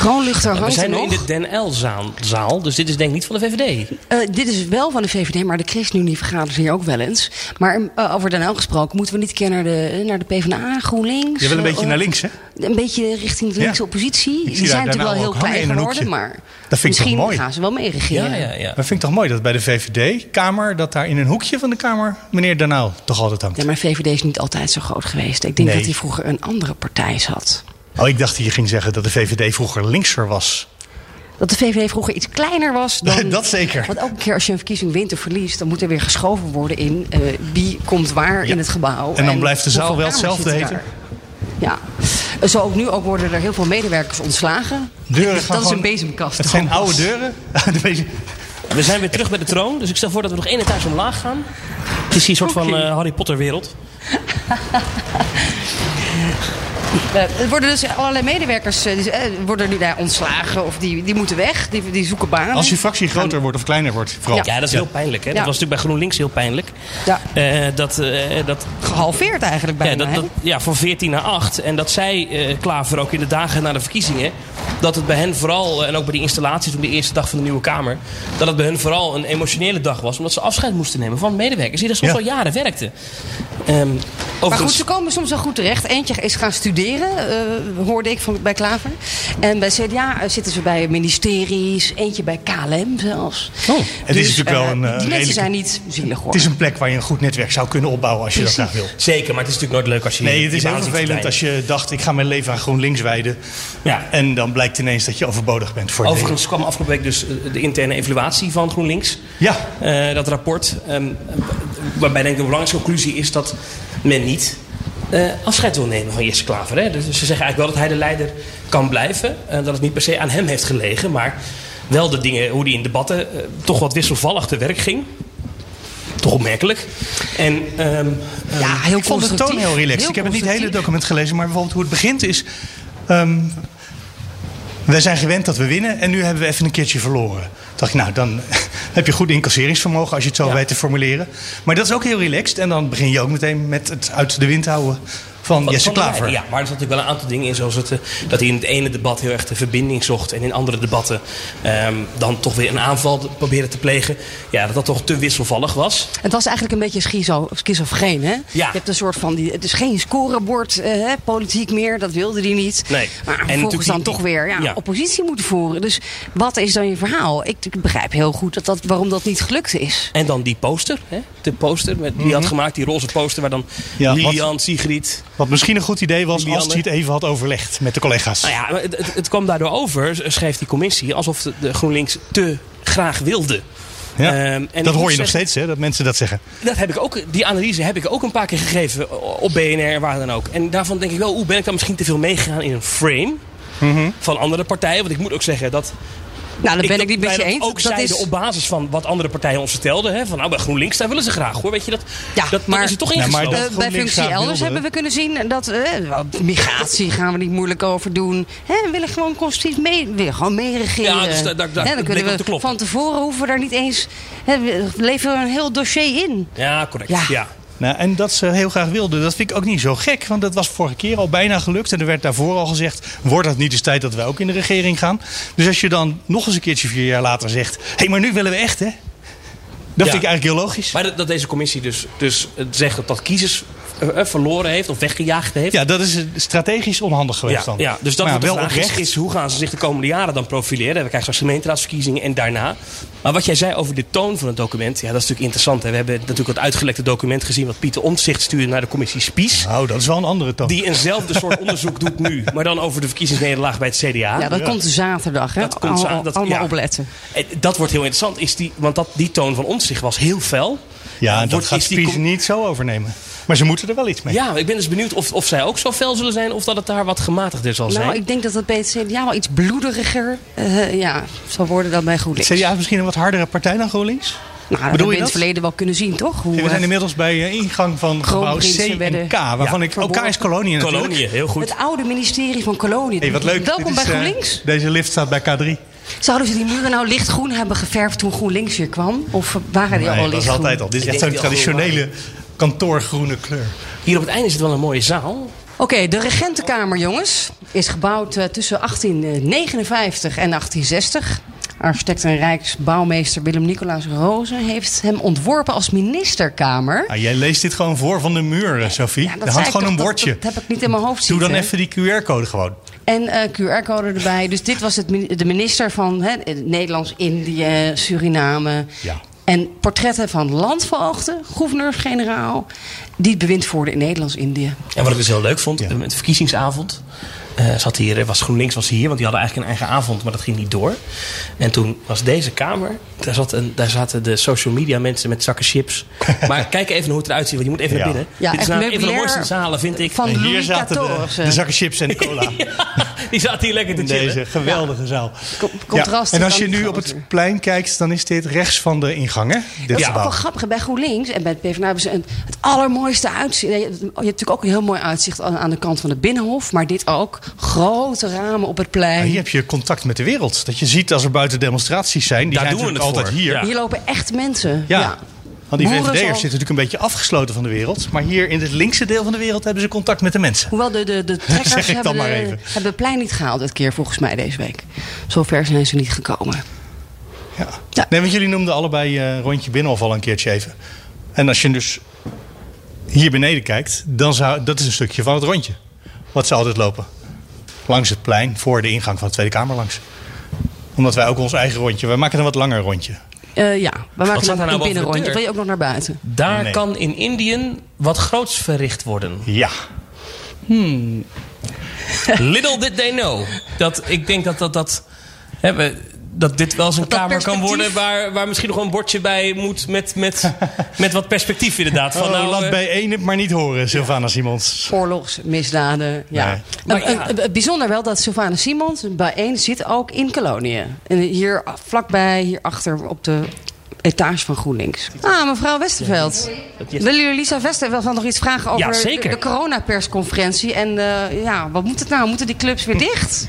Kroonluchter We hangt zijn er nu in nog. de Den Uyl-zaal, dus dit is denk ik niet van de V V D. Uh, dit is wel van de V V D, maar de ChristenUnie vergadert hier ook wel eens. Maar uh, over Den Uyl gesproken, moeten we niet een keer naar de, naar de PvdA, GroenLinks? Je wil een beetje uh, naar links, hè? Een beetje richting de linkse Ja. oppositie. Ik zie Die zijn daar natuurlijk wel Den heel Uyl ook klein hangen in een geworden, hoekje. maar Dat vind ik toch misschien mooi? gaan ze wel mee regeren. Ja, ja, ja. Maar vind ik toch mooi dat bij de V V D-kamer... dat daar in een hoekje van de kamer meneer Den Uyl toch altijd hangt. Ja, maar V V D is niet altijd zo groot geweest. Ik denk Nee. dat hij vroeger een andere partij zat. Oh, ik dacht dat je ging zeggen dat de V V D vroeger linkser was. Dat de V V D vroeger iets kleiner was dan... Dat zeker. Want elke keer als je een verkiezing wint of verliest... dan moet er weer geschoven worden in uh, wie komt waar Ja. in het gebouw. En dan blijft de zaal hoeveel wel kamers hetzelfde zitten heten? daar. Ja. Zo ook nu ook worden er heel veel medewerkers ontslagen. Deuren dat gaan is gewoon- een bezemkast. Het zijn oude deuren. De bezem- We zijn weer terug bij de troon, dus ik stel voor dat we nog één etage omlaag gaan. Het is hier een soort van Oké. uh, Harry Potter wereld. Uh, er worden dus allerlei medewerkers uh, die, uh, worden nu daar ontslagen of die, die moeten weg. Die, die zoeken banen. Als je fractie groter wordt of kleiner wordt, vooral. Ja, dat is heel pijnlijk. Hè? Dat Ja. was natuurlijk bij GroenLinks heel pijnlijk. Ja. Uh, dat, uh, dat, Gehalveerd eigenlijk bijna. ja, dat, hè? dat, ja, van veertien naar acht. En dat zei uh, Klaver ook in de dagen na de verkiezingen. Dat het bij hen vooral, uh, en ook bij die installatie toen de eerste dag van de nieuwe Kamer. Dat het bij hen vooral een emotionele dag was. Omdat ze afscheid moesten nemen van medewerkers die er soms Ja. al jaren werkten. Um, Maar goed, overigens- ze komen soms wel goed terecht. Eentje is gaan studeren, uh, hoorde ik van, bij Klaver. En bij C D A zitten ze bij ministeries. Eentje bij K L M zelfs. Oh, het is natuurlijk wel uh, een, uh, Die mensen redelijke- zijn niet zielig hoor. Het is een plek waar je een goed netwerk zou kunnen opbouwen als je dat graag wil. Zeker, maar het is natuurlijk nooit leuk als je... Nee, je het is baan heel ziet vervelend verdwijnen. als je dacht... ik ga mijn leven aan GroenLinks wijden. Ja. En dan blijkt ineens dat je overbodig bent voor het Overigens kwam afgelopen week dus uh, de interne evaluatie van GroenLinks. Ja. Uh, dat rapport. Um, waarbij denk ik de belangrijkste conclusie is dat men niet uh, afscheid wil nemen van Jesse Klaver. Hè? Dus ze zeggen eigenlijk wel dat hij de leider kan blijven. Uh, dat het niet per se aan hem heeft gelegen. Maar wel de dingen, hoe hij in debatten uh, toch wat wisselvallig te werk ging. Toch opmerkelijk. En, um, um, Ja, heel Ik vond de toon constructief. heel relaxed. Heel ik heb het niet het hele constructief. document gelezen, maar bijvoorbeeld hoe het begint is... Um, wij zijn gewend dat we winnen en nu hebben we even een keertje verloren. Toen dacht ik, nou, dan heb je goed incasseringsvermogen als je het zo Ja. weet te formuleren. Maar dat is ook heel relaxed. En dan begin je ook meteen met het uit de wind houden van, Van- Jesse van de Klaver. leider, ja, maar er zat natuurlijk wel een aantal dingen in. Zoals het, eh, dat hij in het ene debat heel erg de verbinding zocht. En in andere debatten ehm, dan toch weer een aanval probeerde te plegen. Ja, dat dat toch te wisselvallig was. Het was eigenlijk een beetje schizo, schizofreen, hè? Ja. Je hebt een soort van... Die, het is geen scorebord, eh, hè, politiek meer. Dat wilde hij niet. Nee. Maar En vervolgens natuurlijk dan die- toch weer ja, ja. oppositie moeten voeren. Dus wat is dan je verhaal? Ik, ik begrijp heel goed dat dat, waarom dat niet gelukt is. En dan die poster. Hè? De poster met, die had gemaakt, die roze poster. Waar dan Ja, Lilian, Sigrid... Wat misschien een goed idee was als Lilianne. hij het even had overlegd met de collega's. Nou ja, het, het, het kwam daardoor over, schreef die commissie... alsof de, de GroenLinks te graag wilde. Ja, Ehm, en ik dat moet hoor je nog zeggen- steeds, hè, dat mensen dat zeggen. Dat heb ik ook, die analyse heb ik ook een paar keer gegeven op B N R en waar dan ook. En daarvan denk ik wel, hoe ben ik dan misschien te veel meegegaan in een frame van andere partijen? Want ik moet ook zeggen dat... Nou, dat ben ik, dat niet met wij je dat eens. ook Dat zeiden is, op basis van wat andere partijen ons vertelden. Hè? Van nou, bij GroenLinks, daar willen ze graag hoor. Weet je, dat, Ja, dat, maar- dat is het toch Ja, maar ingesloten. dat- eh, bij GroenLinks functie graag elders wilde. hebben we kunnen zien dat eh, wel, migratie gaan we niet moeilijk over doen. Hè, we willen gewoon constructief mee, we willen gewoon meeregeren. Ja, dus daar- daar- daar Hè, dan bleek kunnen ook te we kloppen. van tevoren hoeven we daar niet eens. Hè, we leveren een heel dossier in. Ja, correct. Ja. Ja. Nou, en dat ze heel graag wilden, dat vind ik ook niet zo gek. Want dat was vorige keer al bijna gelukt. En er werd daarvoor al gezegd, wordt het niet eens tijd dat we ook in de regering gaan? Dus als je dan nog eens een keertje vier jaar later zegt... hé, hey, maar nu willen we echt, hè? Dat Ja. vind ik eigenlijk heel logisch. Maar dat, dat deze commissie dus, dus zegt dat dat kiezers eh, eh, verloren heeft of weggejaagd heeft. Ja, dat is eh, strategisch onhandig geweest Ja, dan. ja, dus dat Maar wordt de wel vraag is, oprecht. is, hoe gaan ze zich de komende jaren dan profileren? We krijgen straks gemeenteraadsverkiezingen en daarna. Maar wat jij zei over de toon van het document, ja, dat is natuurlijk interessant. Hè? We hebben natuurlijk het uitgelekte document gezien wat Pieter Omtzigt stuurde naar de commissie Spies. Nou, dat is wel een andere toon. Die eenzelfde soort onderzoek doet nu, maar dan over de verkiezingsnederlaag bij het C D A. Ja, dat Ja. komt zaterdag. Hè? Dat komt za- Allemaal, dat- allemaal ja. opletten. En dat wordt heel interessant, is die, want dat, die toon van Omtzigt was heel fel. Ja, en dat Wordt- gaat is die Spies com- niet zo overnemen. Maar ze moeten er wel iets mee. Ja, ik ben dus benieuwd of, of zij ook zo fel zullen zijn of dat het daar wat gematigder zal zijn. Nou, ik denk dat het bij het C D A wel iets bloederiger uh, ja, zal worden dan bij GroenLinks. Het C D A is misschien een wat hardere partij dan GroenLinks? Nou, dat Bedoel hebben we je in het dat? verleden wel kunnen zien, toch? Hoe, We zijn uh, inmiddels bij uh, ingang van gebouw C Kroonprinsen en werden- K. Waarvan Ja, ik... Oh, K is kolonie natuurlijk. Kolonie, heel goed. het oude ministerie van Kolonie. Hey, wat leuk. Welkom Dit is, bij uh, GroenLinks. deze lift staat bij K drie. Zouden ze die muren nou lichtgroen hebben geverfd toen GroenLinks hier kwam? Of waren die al Nee, wel dat is lichtgroen? altijd al. Dit is Ik echt denk zo'n die al groen traditionele kantoorgroene kleur. Hier op het einde zit wel een mooie zaal. okay, de Regentenkamer, jongens, is gebouwd uh, tussen achttien negenenvijftig en achttien zestig. Architect en rijksbouwmeester Willem Nicolaas Rozen heeft hem ontworpen als ministerkamer. Ah, jij leest dit gewoon voor van de muur, Sophie. Ja, er hangt gewoon een bordje. Dat, dat heb ik niet in mijn hoofd zitten. Doe dan even die Q R-code gewoon. En uh, Q R-code erbij. Dus dit was het, de minister van hè, Nederlands-Indië, Suriname. Ja. En portretten van landvoogden, gouverneurs-generaal, die het bewind voerden in Nederlands-Indië. En wat ik dus heel leuk vond, ja. met de verkiezingsavond. Uh, zat hier, was GroenLinks was hier, want die hadden eigenlijk een eigen avond, maar dat ging niet door. En toen was deze kamer, daar, zat een, daar zaten de social media mensen met zakken chips. Maar kijk even hoe het eruit ziet, want je moet even ja. naar binnen. Ja, dit is nou een van de mooiste zalen, vind ik. Van en hier zaten de, de zakken chips en de cola. ja, die zaten hier lekker te chillen. Deze geweldige ja. zaal. Contrast. Ja. En als je nu op het plein kijkt, dan is dit rechts van de ingang, hè? Dit ja, ook wel grappig. Bij GroenLinks en bij het PvdA hebben ze het allermooiste uitzicht. Je hebt natuurlijk ook een heel mooi uitzicht aan de kant van het Binnenhof, maar dit ook. Grote ramen op het plein. Ja, hier heb je contact met de wereld. Dat je ziet als er buiten demonstraties zijn. Die Daar zijn doen we het altijd voor. hier. Ja. Hier lopen echt mensen. Ja. ja. Want die V V D'ers zitten natuurlijk een beetje afgesloten van de wereld. Maar hier in het linkse deel van de wereld hebben ze contact met de mensen. Hoewel de, de, de trekkers hebben, de, hebben het plein niet gehaald dit keer volgens mij deze week. Zover zijn ze niet gekomen. Ja. Ja. Nee, want jullie noemden allebei uh, rondje Binnenhof al een keertje even. En als je dus hier beneden kijkt, dan zou dat is een stukje van het rondje. Wat ze altijd lopen. Langs het plein, voor de ingang van de Tweede Kamer langs. Omdat wij ook ons eigen rondje, wij maken een wat langer rondje. Uh, ja, we maken een, nou een binnenrondje. Wil je ook nog naar buiten? Daar nee. kan in Indië wat groots verricht worden. Ja. Hmm. Little did they know. Dat, ik denk dat dat... dat hè, we, dat dit wel eens een kamer kan worden waar, waar misschien nog een bordje bij moet met, met, met wat perspectief inderdaad. Van, oh, nou, laat uh, bij één het maar niet horen, Sylvana Simons. Oorlogsmisdaden, ja. Nee. Maar ja. Uh, uh, bijzonder wel dat Sylvana Simons bij één zit ook in Koloniën. En hier vlakbij, hierachter op de etage van GroenLinks. Ah, mevrouw Westerveld. Ja. Willen jullie Lisa Westerveld nog iets vragen over ja, de, de coronapersconferentie? En uh, ja, wat moet het nou? Moeten die clubs weer dicht?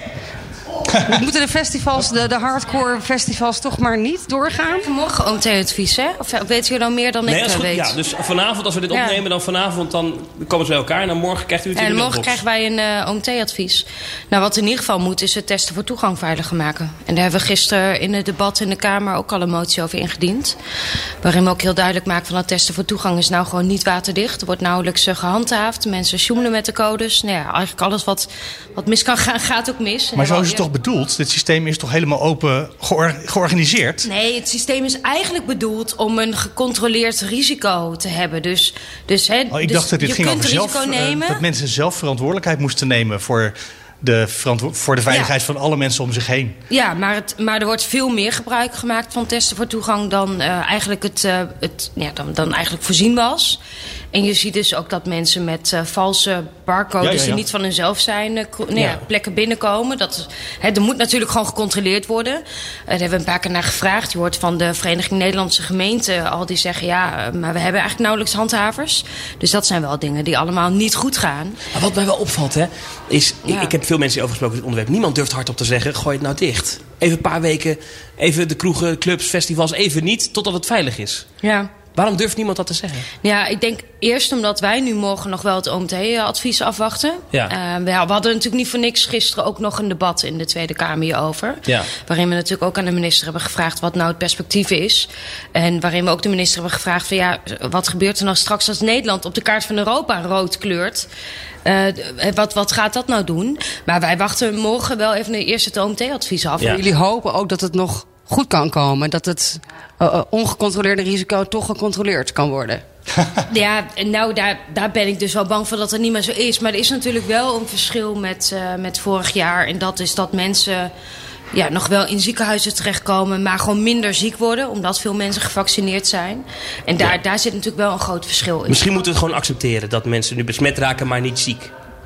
Moeten de festivals, de, de hardcore festivals toch maar niet doorgaan? Morgen O M T-advies, hè? Of weten jullie dan meer dan nee, ik uh, weet? Ja, dus vanavond, als we dit ja. opnemen, dan vanavond dan komen ze bij elkaar. En dan morgen krijgt u het in En de morgen krijgen wij een uh, O M T-advies. Nou, wat in ieder geval moet, is het testen voor toegang veiliger maken. En daar hebben we gisteren in het debat in de Kamer ook al een motie over ingediend. Waarin we ook heel duidelijk maken van dat testen voor toegang is nou gewoon niet waterdicht. Er wordt nauwelijks uh, gehandhaafd. Mensen sjoemelen met de codes. Nou ja, eigenlijk alles wat, wat mis kan gaan, gaat ook mis. Maar zo is het toch bedoeld? Dit systeem is toch helemaal open geor- georganiseerd? Nee, het systeem is eigenlijk bedoeld om een gecontroleerd risico te hebben. Dus, dus, hè, oh, ik dus dacht dat dit je ging kunt over risico zelf, nemen. Uh, dat mensen zelf verantwoordelijkheid moesten nemen voor de, verantwo- voor de veiligheid ja. van alle mensen om zich heen. Ja, maar, het, maar er wordt veel meer gebruik gemaakt van testen voor toegang dan uh, eigenlijk het, uh, het ja, dan, dan eigenlijk voorzien was. En je ziet dus ook dat mensen met uh, valse barcodes ja, ja, ja. die niet van hunzelf zijn, uh, nou ja, ja. plekken binnenkomen. Dat, hè, er moet natuurlijk gewoon gecontroleerd worden. Uh, daar hebben we een paar keer naar gevraagd. Je hoort van de Vereniging Nederlandse Gemeenten al die zeggen ja, uh, maar we hebben eigenlijk nauwelijks handhavers. Dus dat zijn wel dingen die allemaal niet goed gaan. Maar wat mij wel opvalt, hè, is ja. ik, ik heb veel mensen over gesproken over dit onderwerp. Niemand durft hardop te zeggen, gooi het nou dicht. Even een paar weken, even de kroegen, clubs, festivals, even niet, totdat het veilig is. Ja. Waarom durft niemand dat te zeggen? Ja, ik denk eerst omdat wij nu morgen nog wel het O M T-advies afwachten. Ja. Uh, we hadden natuurlijk niet voor niks gisteren ook nog een debat in de Tweede Kamer hierover. Ja. Waarin we natuurlijk ook aan de minister hebben gevraagd wat nou het perspectief is. En waarin we ook de minister hebben gevraagd van ja, wat gebeurt er nou straks als Nederland op de kaart van Europa rood kleurt? Uh, wat, wat gaat dat nou doen? Maar wij wachten morgen wel even de eerste het O M T-advies af. Ja. Jullie hopen ook dat het nog goed kan komen. Dat het uh, ongecontroleerde risico toch gecontroleerd kan worden. Ja, nou daar, daar ben ik dus wel bang voor dat het niet meer zo is. Maar er is natuurlijk wel een verschil met, uh, met vorig jaar. En dat is dat mensen ja, nog wel in ziekenhuizen terechtkomen, maar gewoon minder ziek worden, omdat veel mensen gevaccineerd zijn. En daar, ja. daar zit natuurlijk wel een groot verschil in. Misschien moeten we het gewoon accepteren dat mensen nu besmet raken, maar niet ziek.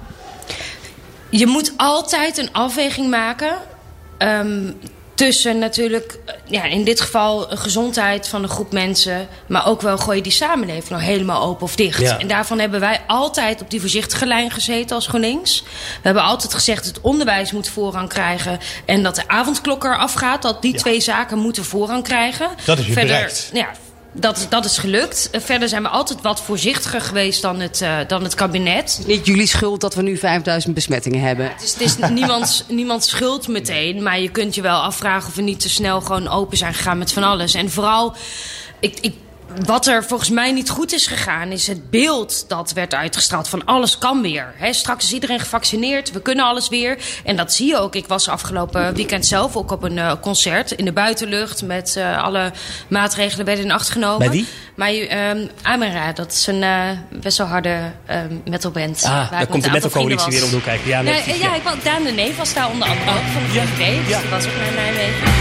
Je moet altijd een afweging maken Um, tussen natuurlijk, ja, in dit geval een gezondheid van een groep mensen, maar ook wel gooi je die samenleving nou helemaal open of dicht. Ja. En daarvan hebben wij altijd op die voorzichtige lijn gezeten als GroenLinks. We hebben altijd gezegd dat het onderwijs moet voorrang krijgen en dat de avondklok er afgaat. Dat die ja. twee zaken moeten voorrang krijgen. Dat is je bereikt. Ja, dat, dat is gelukt. Uh, verder zijn we altijd wat voorzichtiger geweest dan het, uh, dan het kabinet. Niet jullie schuld dat we nu vijfduizend besmettingen hebben. Ja, het is, het is niemands, niemands schuld meteen. Maar je kunt je wel afvragen of we niet te snel gewoon open zijn gegaan met van alles. En vooral, ik... ik wat er volgens mij niet goed is gegaan, is het beeld dat werd uitgestraald van alles kan weer. He, straks is iedereen gevaccineerd, we kunnen alles weer. En dat zie je ook. Ik was afgelopen weekend zelf ook op een uh, concert in de buitenlucht met uh, alle maatregelen werden in acht genomen. Bij wie? Maar um, Amara, dat is een uh, best wel harde uh, metalband. Ah, daar komt de metalcoalitie weer om de hoek kijken. Ja, ja, ja, ja, ik, Daan de Neef was daar onder andere ook van de V V D. Dus ja. die was ook naar Nijmegen.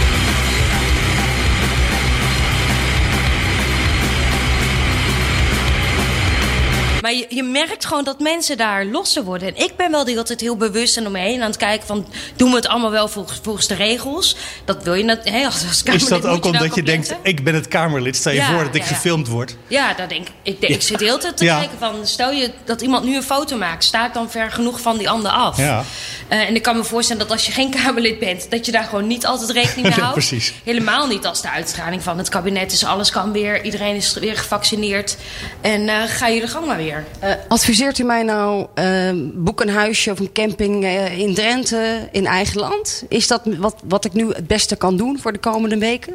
Maar je, je merkt gewoon dat mensen daar losser worden. En ik ben wel die altijd heel bewust en om me heen aan het kijken van... doen we het allemaal wel volgens, volgens de regels? Dat wil je net, hè, als, als Kamerlid. Is dat ook omdat je denkt, letten? ik ben het Kamerlid. Stel je ja, voor dat ik ja, ja. gefilmd word. Ja, dat denk ik. Ik, denk, ja. ik zit de hele tijd te ja. kijken van... stel je dat iemand nu een foto maakt... sta ik dan ver genoeg van die ander af? Ja. Uh, en ik kan me voorstellen dat als je geen Kamerlid bent... dat je daar gewoon niet altijd rekening mee houdt. Precies. Helemaal niet als de uitstraling van het kabinet is... alles kan weer, iedereen is weer gevaccineerd... en uh, ga je de gang maar weer. Uh, adviseert u mij nou uh, boek een huisje of een camping uh, in Drenthe in eigen land? Is dat wat, wat ik nu het beste kan doen voor de komende weken?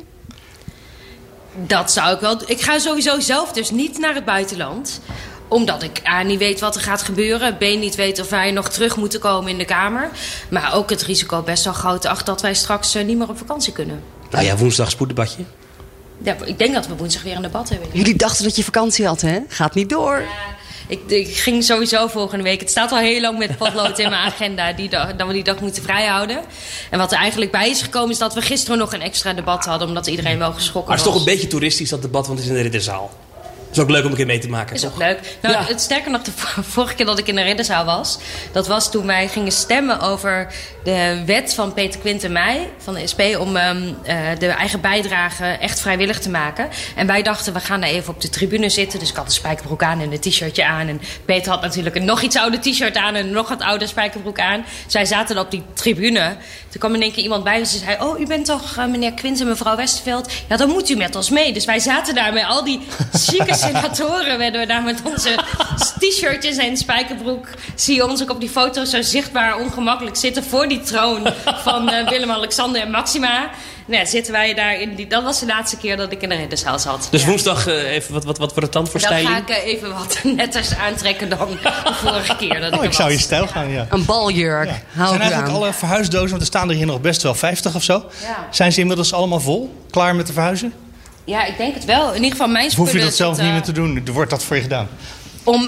Dat zou ik wel. Ik ga sowieso zelf dus niet naar het buitenland. Omdat ik A, niet weet wat er gaat gebeuren. B, niet weet of wij nog terug moeten komen in de Kamer. Maar ook het risico best wel groot acht dat wij straks uh, niet meer op vakantie kunnen. Nou ja, woensdag spoeddebatje. Ja, ik denk dat we woensdag weer een debat hebben. Jullie dachten dat je vakantie had, hè? Gaat niet door. Ja, ik, ik ging sowieso volgende week. Het staat al heel lang met potlood in mijn agenda. Die dag, dat we die dag moeten vrijhouden. En wat er eigenlijk bij is gekomen is dat we gisteren nog een extra debat hadden. Omdat iedereen wel geschrokken was. Maar het is toch een beetje toeristisch dat debat, want het is in de Ridderzaal. Het is ook leuk om een keer mee te maken. Is toch? ook leuk. Nou, ja. het sterker nog, de vorige keer dat ik in de Ridderzaal was... dat was toen wij gingen stemmen over de wet van Peter Quint en mij... van de S P, om um, uh, de eigen bijdrage echt vrijwillig te maken. En wij dachten, we gaan daar even op de tribune zitten. Dus ik had een spijkerbroek aan en een t-shirtje aan. En Peter had natuurlijk een nog iets ouder t-shirt aan... en een nog wat ouder spijkerbroek aan. Zij zaten op die tribune. Toen kwam in één keer iemand bij en ze zei... oh, u bent toch uh, meneer Quint en mevrouw Westerveld? Ja, dan moet u met ons mee. Dus wij zaten daar met al die chique senatoren... werden we daar met onze t-shirtjes en spijkerbroek... zie je ons ook op die foto zo zichtbaar ongemakkelijk zitten... voor die troon van uh, Willem-Alexander en Maxima... Nou, zitten wij daar in die... Dat was de laatste keer dat ik in de Ridderzaal zat. Dus ja. woensdag uh, even wat, wat, wat voor de tand voor styling? Dan ga ik uh, even wat netters aantrekken dan de vorige keer dat oh, ik ik er zou was. je stijl gaan, ja. Een baljurk. Ja. Hou Zijn ik eigenlijk aan. alle verhuisdozen, want er staan er hier nog best wel vijftig of zo. Ja. Zijn ze inmiddels allemaal vol? Klaar met te verhuizen? Ja, ik denk het wel. In ieder geval mijn Of hoef spullen... je dat zelf zitten, niet meer te doen? Er wordt dat voor je gedaan. Om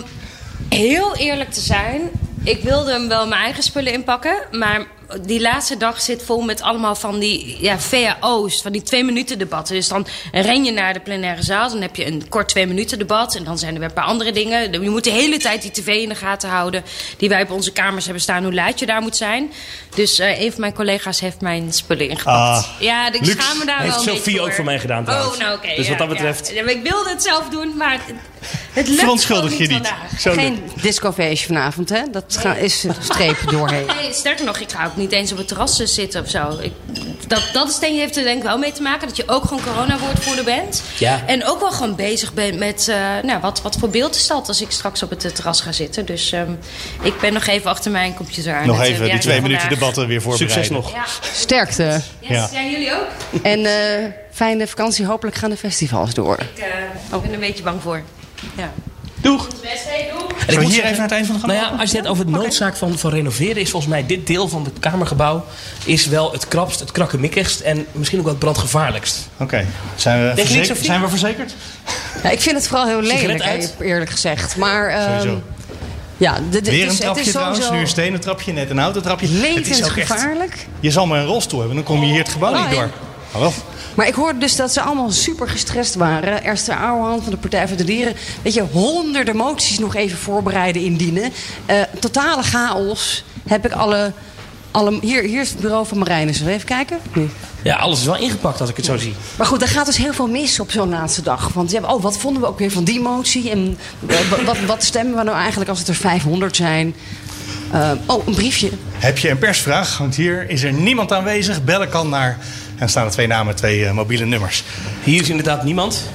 heel eerlijk te zijn... ik wilde hem wel mijn eigen spullen inpakken... maar die laatste dag zit vol met allemaal van die ja, V A O's... van die twee minuten debatten. Dus dan ren je naar de plenaire zaal... dan heb je een kort twee minuten debat... en dan zijn er weer een paar andere dingen. Je moet de hele tijd die tv in de gaten houden... die wij op onze kamers hebben staan... hoe laat je daar moet zijn. Dus uh, een van mijn collega's heeft mijn spullen ingepakt. Ah, ja, ik luxe. schaam me daar Heeft wel een beetje Sophie voor. ook voor mij gedaan trouwens. Oh, nou oké. Okay, dus ja, wat dat betreft... Ja. Ik wilde het zelf doen, maar... het, het lukt Verontschuldig gewoon je niet. vandaag. Zo Geen discofeestje vanavond, hè? Dat ga- is streep doorheen. Nee, sterker nog, ik ga ook niet eens op het terras zitten of zo. Ik, dat, dat is denk, heeft er denk ik wel mee te maken. Dat je ook gewoon corona-woordvoerder bent. Ja. En ook wel gewoon bezig bent met... Uh, nou, wat, wat voor beeld is dat als ik straks op het uh, terras ga zitten. Dus um, ik ben nog even achter mijn computer aan. Nog het, uh, even die werk twee van minuten vandaag. debatten weer voorbereiden. Succes nog. Ja. Sterkte. Yes, Ja. ja, jullie ook? En uh, fijne vakantie. Hopelijk gaan de festivals door. Ik uh, ben er een beetje bang voor. Ja. Doeg! Best, hey, doeg! En ik Zullen we moet hier zeggen, even naar het eind van de gang? Nou ja, als je het over de noodzaak van, van renoveren is... volgens mij dit deel van het Kamergebouw... is wel het krapst, het krakkemikkigst... en misschien ook wel het brandgevaarlijkst. Oké. Okay. Zijn, we Denk je niet, verzekerd? Sophie? Zijn we verzekerd? Ja, ik vind het vooral heel Sigaret lelijk, uit? eerlijk gezegd. Maar um, Sowieso. ja, de, de, Weer het een is, trapje het is trouwens. sowieso Nu een stenen trapje, net een houten trapje. Het is ook echt, levensgevaarlijk. je zal maar een rolstoel hebben, dan kom je hier het gebouw Oh, niet ja. door. Oh, wel. Maar ik hoorde dus dat ze allemaal super gestrest waren. Esther Ouwehand van de Partij voor de Dieren. Weet je, honderden moties nog even voorbereiden, indienen. Uh, totale chaos. Heb ik alle... alle hier, hier is het bureau van Marijnissen. Zullen we even kijken? Nee. Ja, alles is wel ingepakt als ik het zo zie. Maar goed, er gaat dus heel veel mis op zo'n laatste dag. Want ja, oh, wat vonden we ook weer van die motie? En uh, wat, wat stemmen we nou eigenlijk als het er vijfhonderd zijn? Uh, oh, een briefje. Heb je een persvraag? Want hier is er niemand aanwezig. Bellen kan naar... En er staan er twee namen, twee uh, mobiele nummers. Hier is inderdaad niemand.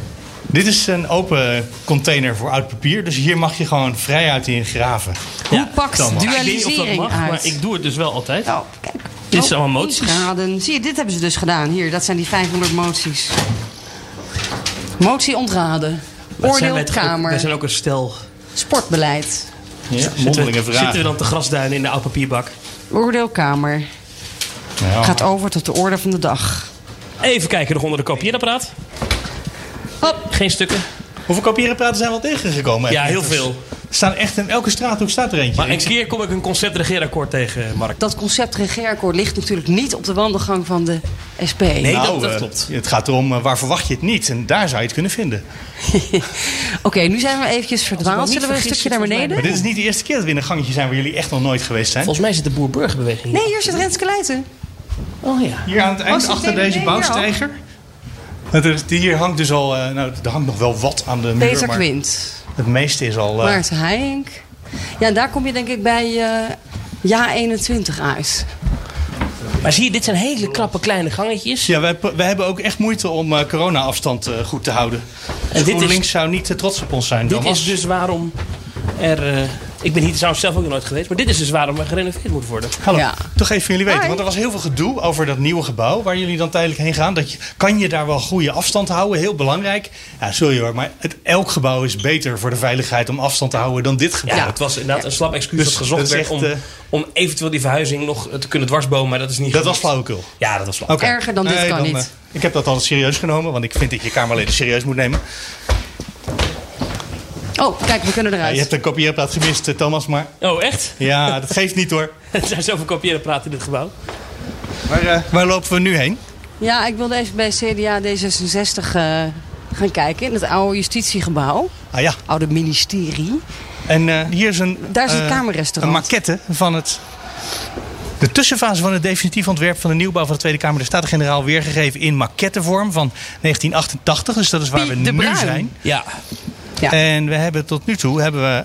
Dit is een open container voor oud papier. Dus hier mag je gewoon vrijuit in graven. Hoe pakt Thomas. dualisering Ik weet niet of dat mag, uit? maar ik doe het dus wel altijd. Oh, kijk. Dit zijn allemaal moties. Ontraden. Zie je, dit hebben ze dus gedaan. Hier, dat zijn die vijfhonderd moties. Motie ontraden. Maar zijn wij toch ook- Oordeelkamer. Wij zijn ook een stel. Sportbeleid. Ja, Zitten mondelinge we, vragen. zitten we dan te grasduinen in de oude papierbak? Oordeelkamer. Ja. Gaat over tot de orde van de dag. Even kijken nog onder de kopieerapparaat. Hop, geen stukken. Hoeveel kopieerapparaten zijn we al tegengekomen? Ja, heel Er veel. staan echt in elke straathoek staat er eentje. Maar een keer kom ik een concept regeerakkoord tegen, Mark. Dat concept regeerakkoord ligt natuurlijk niet op de wandelgang van de S P. Nee, Nou, dat, dat eh, klopt. Het gaat erom uh, waar verwacht je het niet. En daar zou je het kunnen vinden. Oké, okay, nu zijn we eventjes verdwaald. niet Zullen we een vergis, stukje naar volgens mij- beneden? Maar dit is niet de eerste keer dat we in een gangetje zijn waar jullie echt nog nooit geweest zijn. Volgens mij zit de boer-burgerbeweging hier. Nee, hier zit Renske Leijten. Oh ja. Hier aan het eind, zit achter D V D deze hier bouwsteiger. Het is- Die hier hangt dus al, uh, nou, er hangt nog wel wat aan de muur. Peter maar Quint. het meeste is al... Uh, Maarten Heijink. Ja, daar kom je denk ik bij uh, Ja eenentwintig uit. Maar zie je, dit zijn hele krappe kleine gangetjes. Ja, wij, wij hebben ook echt moeite om uh, corona-afstand uh, goed te houden. En dit GroenLinks is- zou niet te trots op ons zijn. Dit Thomas. is dus waarom er... Uh, ik ben hier trouwens zelf ook nog nooit geweest. Maar dit is dus waarom er gerenoveerd moet worden. Hallo, Ja. toch even van jullie weten. Hoi. Want er was heel veel gedoe over dat nieuwe gebouw waar jullie dan tijdelijk heen gaan. Dat je, kan je daar wel goede afstand houden? Heel belangrijk. Ja, sorry hoor, maar het, elk gebouw is beter voor de veiligheid om afstand te houden dan dit gebouw. Ja, het was inderdaad een slap excuus Dus dat gezocht dat is werd echt, om, uh, om eventueel die verhuizing nog te kunnen dwarsbomen. Maar dat is niet Dat was gelukt. flauwekul. Ja, dat was flauw. Oké. Erger dan dit Nee, kan dan, niet. uh, ik heb dat altijd serieus genomen, want ik vind dat je Kamerleden serieus moet nemen. Oh, kijk, we kunnen Ja, eruit. je hebt een kopieerplaat gemist, uh, Thomas, maar Oh, echt? ja, dat geeft niet hoor. Er zijn zoveel kopieerapparaten in dit gebouw. Maar uh, waar lopen we nu heen? Ja, ik wilde even bij C D A D zesenzestig uh, gaan kijken. In het oude justitiegebouw. Ah ja, Oude ministerie. en uh, hier is een, Daar is het uh, kamerrestaurant. een maquette van het... De tussenfase van het definitief ontwerp van de nieuwbouw van de Tweede Kamer... de Staten-Generaal weergegeven in maquettevorm van negentien achtentachtig. Dus dat is waar Piet we de nu Bruin. zijn. Ja. Ja. En we hebben tot nu toe hebben we,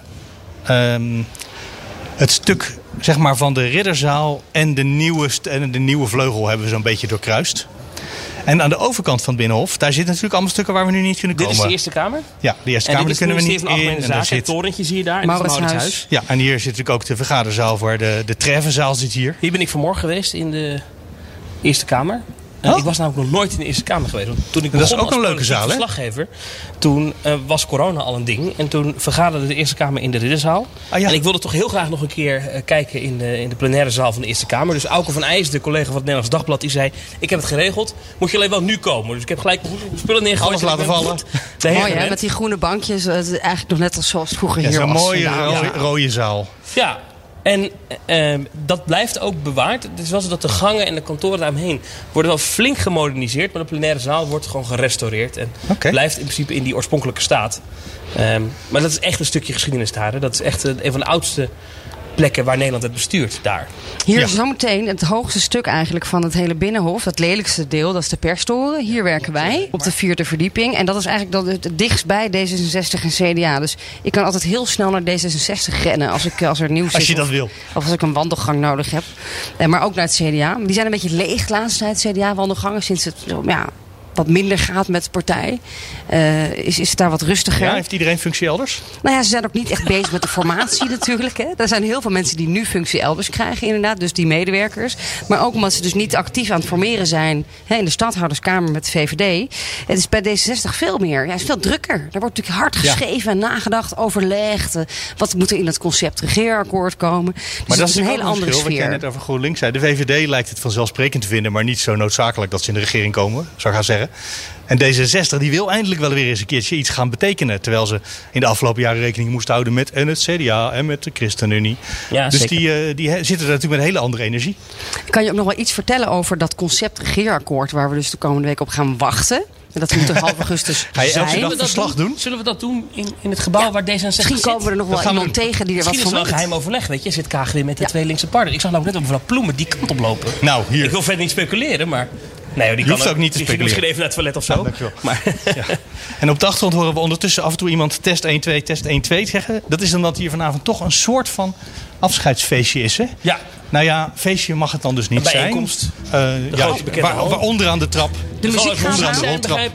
um, het stuk zeg maar, van de Ridderzaal en de nieuwe, st- en de nieuwe vleugel hebben we zo'n beetje doorkruist. En aan de overkant van het Binnenhof, daar zitten natuurlijk allemaal stukken waar we nu niet kunnen Dit komen. is de Eerste Kamer. Ja, de Eerste En Kamer dit is daar kunnen we het niet ministerie in. van En Algemene daar Zaken. Het zit, torentje zie je daar. En dat is het Mauritshuis. Mauritshuis. ja, en hier zit natuurlijk ook de vergaderzaal voor de, de Treffenzaal zit hier. Hier ben ik vanmorgen geweest in de Eerste Kamer. Uh, Oh. Ik was namelijk nog nooit in de Eerste Kamer geweest. Want toen ik Dat is begon ook een als leuke zaal, hè? verslaggever, toen uh, was corona al een ding. En toen vergaderde de Eerste Kamer in de Ridderzaal. Ah, ja. En ik wilde toch heel graag nog een keer uh, kijken in de, in de plenaire zaal van de Eerste Kamer. Dus Auke van IJs, de collega van het Nederlands Dagblad, die zei... ik heb het geregeld, moet je alleen wel nu komen. Dus ik heb gelijk spullen neergegooid. Alles en ik laten ben vallen. daarheen Mooi hè, gerend. met die groene bankjes. Het is eigenlijk nog net als zoals het vroeger Ja, hier zo'n was. mooie Ja, rode, ja. rode zaal. Ja, en eh, dat blijft ook bewaard. Het is wel zo dat de gangen en de kantoren daaromheen worden wel flink gemoderniseerd. Maar de plenaire zaal wordt gewoon gerestaureerd. En Oké. blijft in principe in die oorspronkelijke staat. Um, maar dat is echt een stukje geschiedenis daar. Hè. Dat is echt een van de oudste plekken waar Nederland het bestuurt. Daar. Hier Ja. is zometeen het hoogste stuk eigenlijk van het hele Binnenhof. Het lelijkste deel, dat is de perstoren. Hier werken wij op de vierde verdieping. En dat is eigenlijk dan het dichtst bij D zesenzestig en C D A. Dus ik kan altijd heel snel naar D zesenzestig rennen als, ik, als er nieuws is. Als je of- dat wil. Of als ik een wandelgang nodig heb. Eh, maar ook naar het C D A. Die zijn een beetje leeg de laatste tijd, C D A-wandelgangen. Sinds het zo, ja, wat minder gaat met de partij. Eh, is, is het daar wat rustiger. Ja, heeft iedereen functie elders? Nou ja, ze zijn ook niet echt bezig met de formatie natuurlijk. Hè. Er zijn heel veel mensen die nu functie elders krijgen inderdaad. Dus die medewerkers. Maar ook omdat ze dus niet actief aan het formeren zijn hè, in de stadhouderskamer met de V V D. Het is bij D zesenzestig veel meer. Ja, het is veel drukker. Daar wordt natuurlijk hard geschreven en nagedacht, overlegd. eh, Wat moet er in het concept regeerakkoord komen. Dus Maar het dat is een ook hele andere verschil, wat jij sfeer. net over GroenLinks zei. De V V D lijkt het vanzelfsprekend te vinden, maar niet zo noodzakelijk dat ze in de regering komen, zou ik gaan zeggen. En D zesenzestig die wil eindelijk wel weer eens een keertje iets gaan betekenen. Terwijl ze in de afgelopen jaren rekening moesten houden met en het C D A en met de ChristenUnie. Ja, dus zeker. die, uh, die he- zitten er natuurlijk met een hele andere energie. Kan je ook nog wel iets vertellen over dat concept regeerakkoord waar we dus de komende week op gaan wachten? En dat moet er half augustus Ga je elke zijn. dag we dat verslag doen? Zullen we dat doen in, in het gebouw waar D zesenzestig Misschien komen we er nog wel Dat gaan we iemand doen. tegen die er wat Misschien is van het wel een weet. geheim overleg, weet je. Zit K G W met de Ja. twee linkse partners. Ik zag nou net op mevrouw Ploemen die kant oplopen. Nou, hier. Ik wil verder niet speculeren, maar... Nee, hoor, die Je kan hoeft ook niet te die speculeren. Misschien even naar het toilet of zo. Ja, dankjewel. Maar, Ja. En op de achtergrond horen we ondertussen af en toe iemand test één twee, test één twee zeggen. Dat is omdat hier vanavond toch een soort van afscheidsfeestje is, hè? ja, Nou ja, feestje mag het dan dus niet Een zijn. bijeenkomst. Uh, ja, grootste bekende waar, hal. waar onderaan de trap. De muziek zal het gaat onderaan aan. zijn, roltrap. begrijp ik.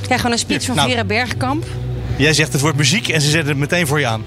Ja, gewoon een speech van Nou. Vera Bergkamp. Jij zegt het wordt muziek en ze zetten het meteen voor je aan.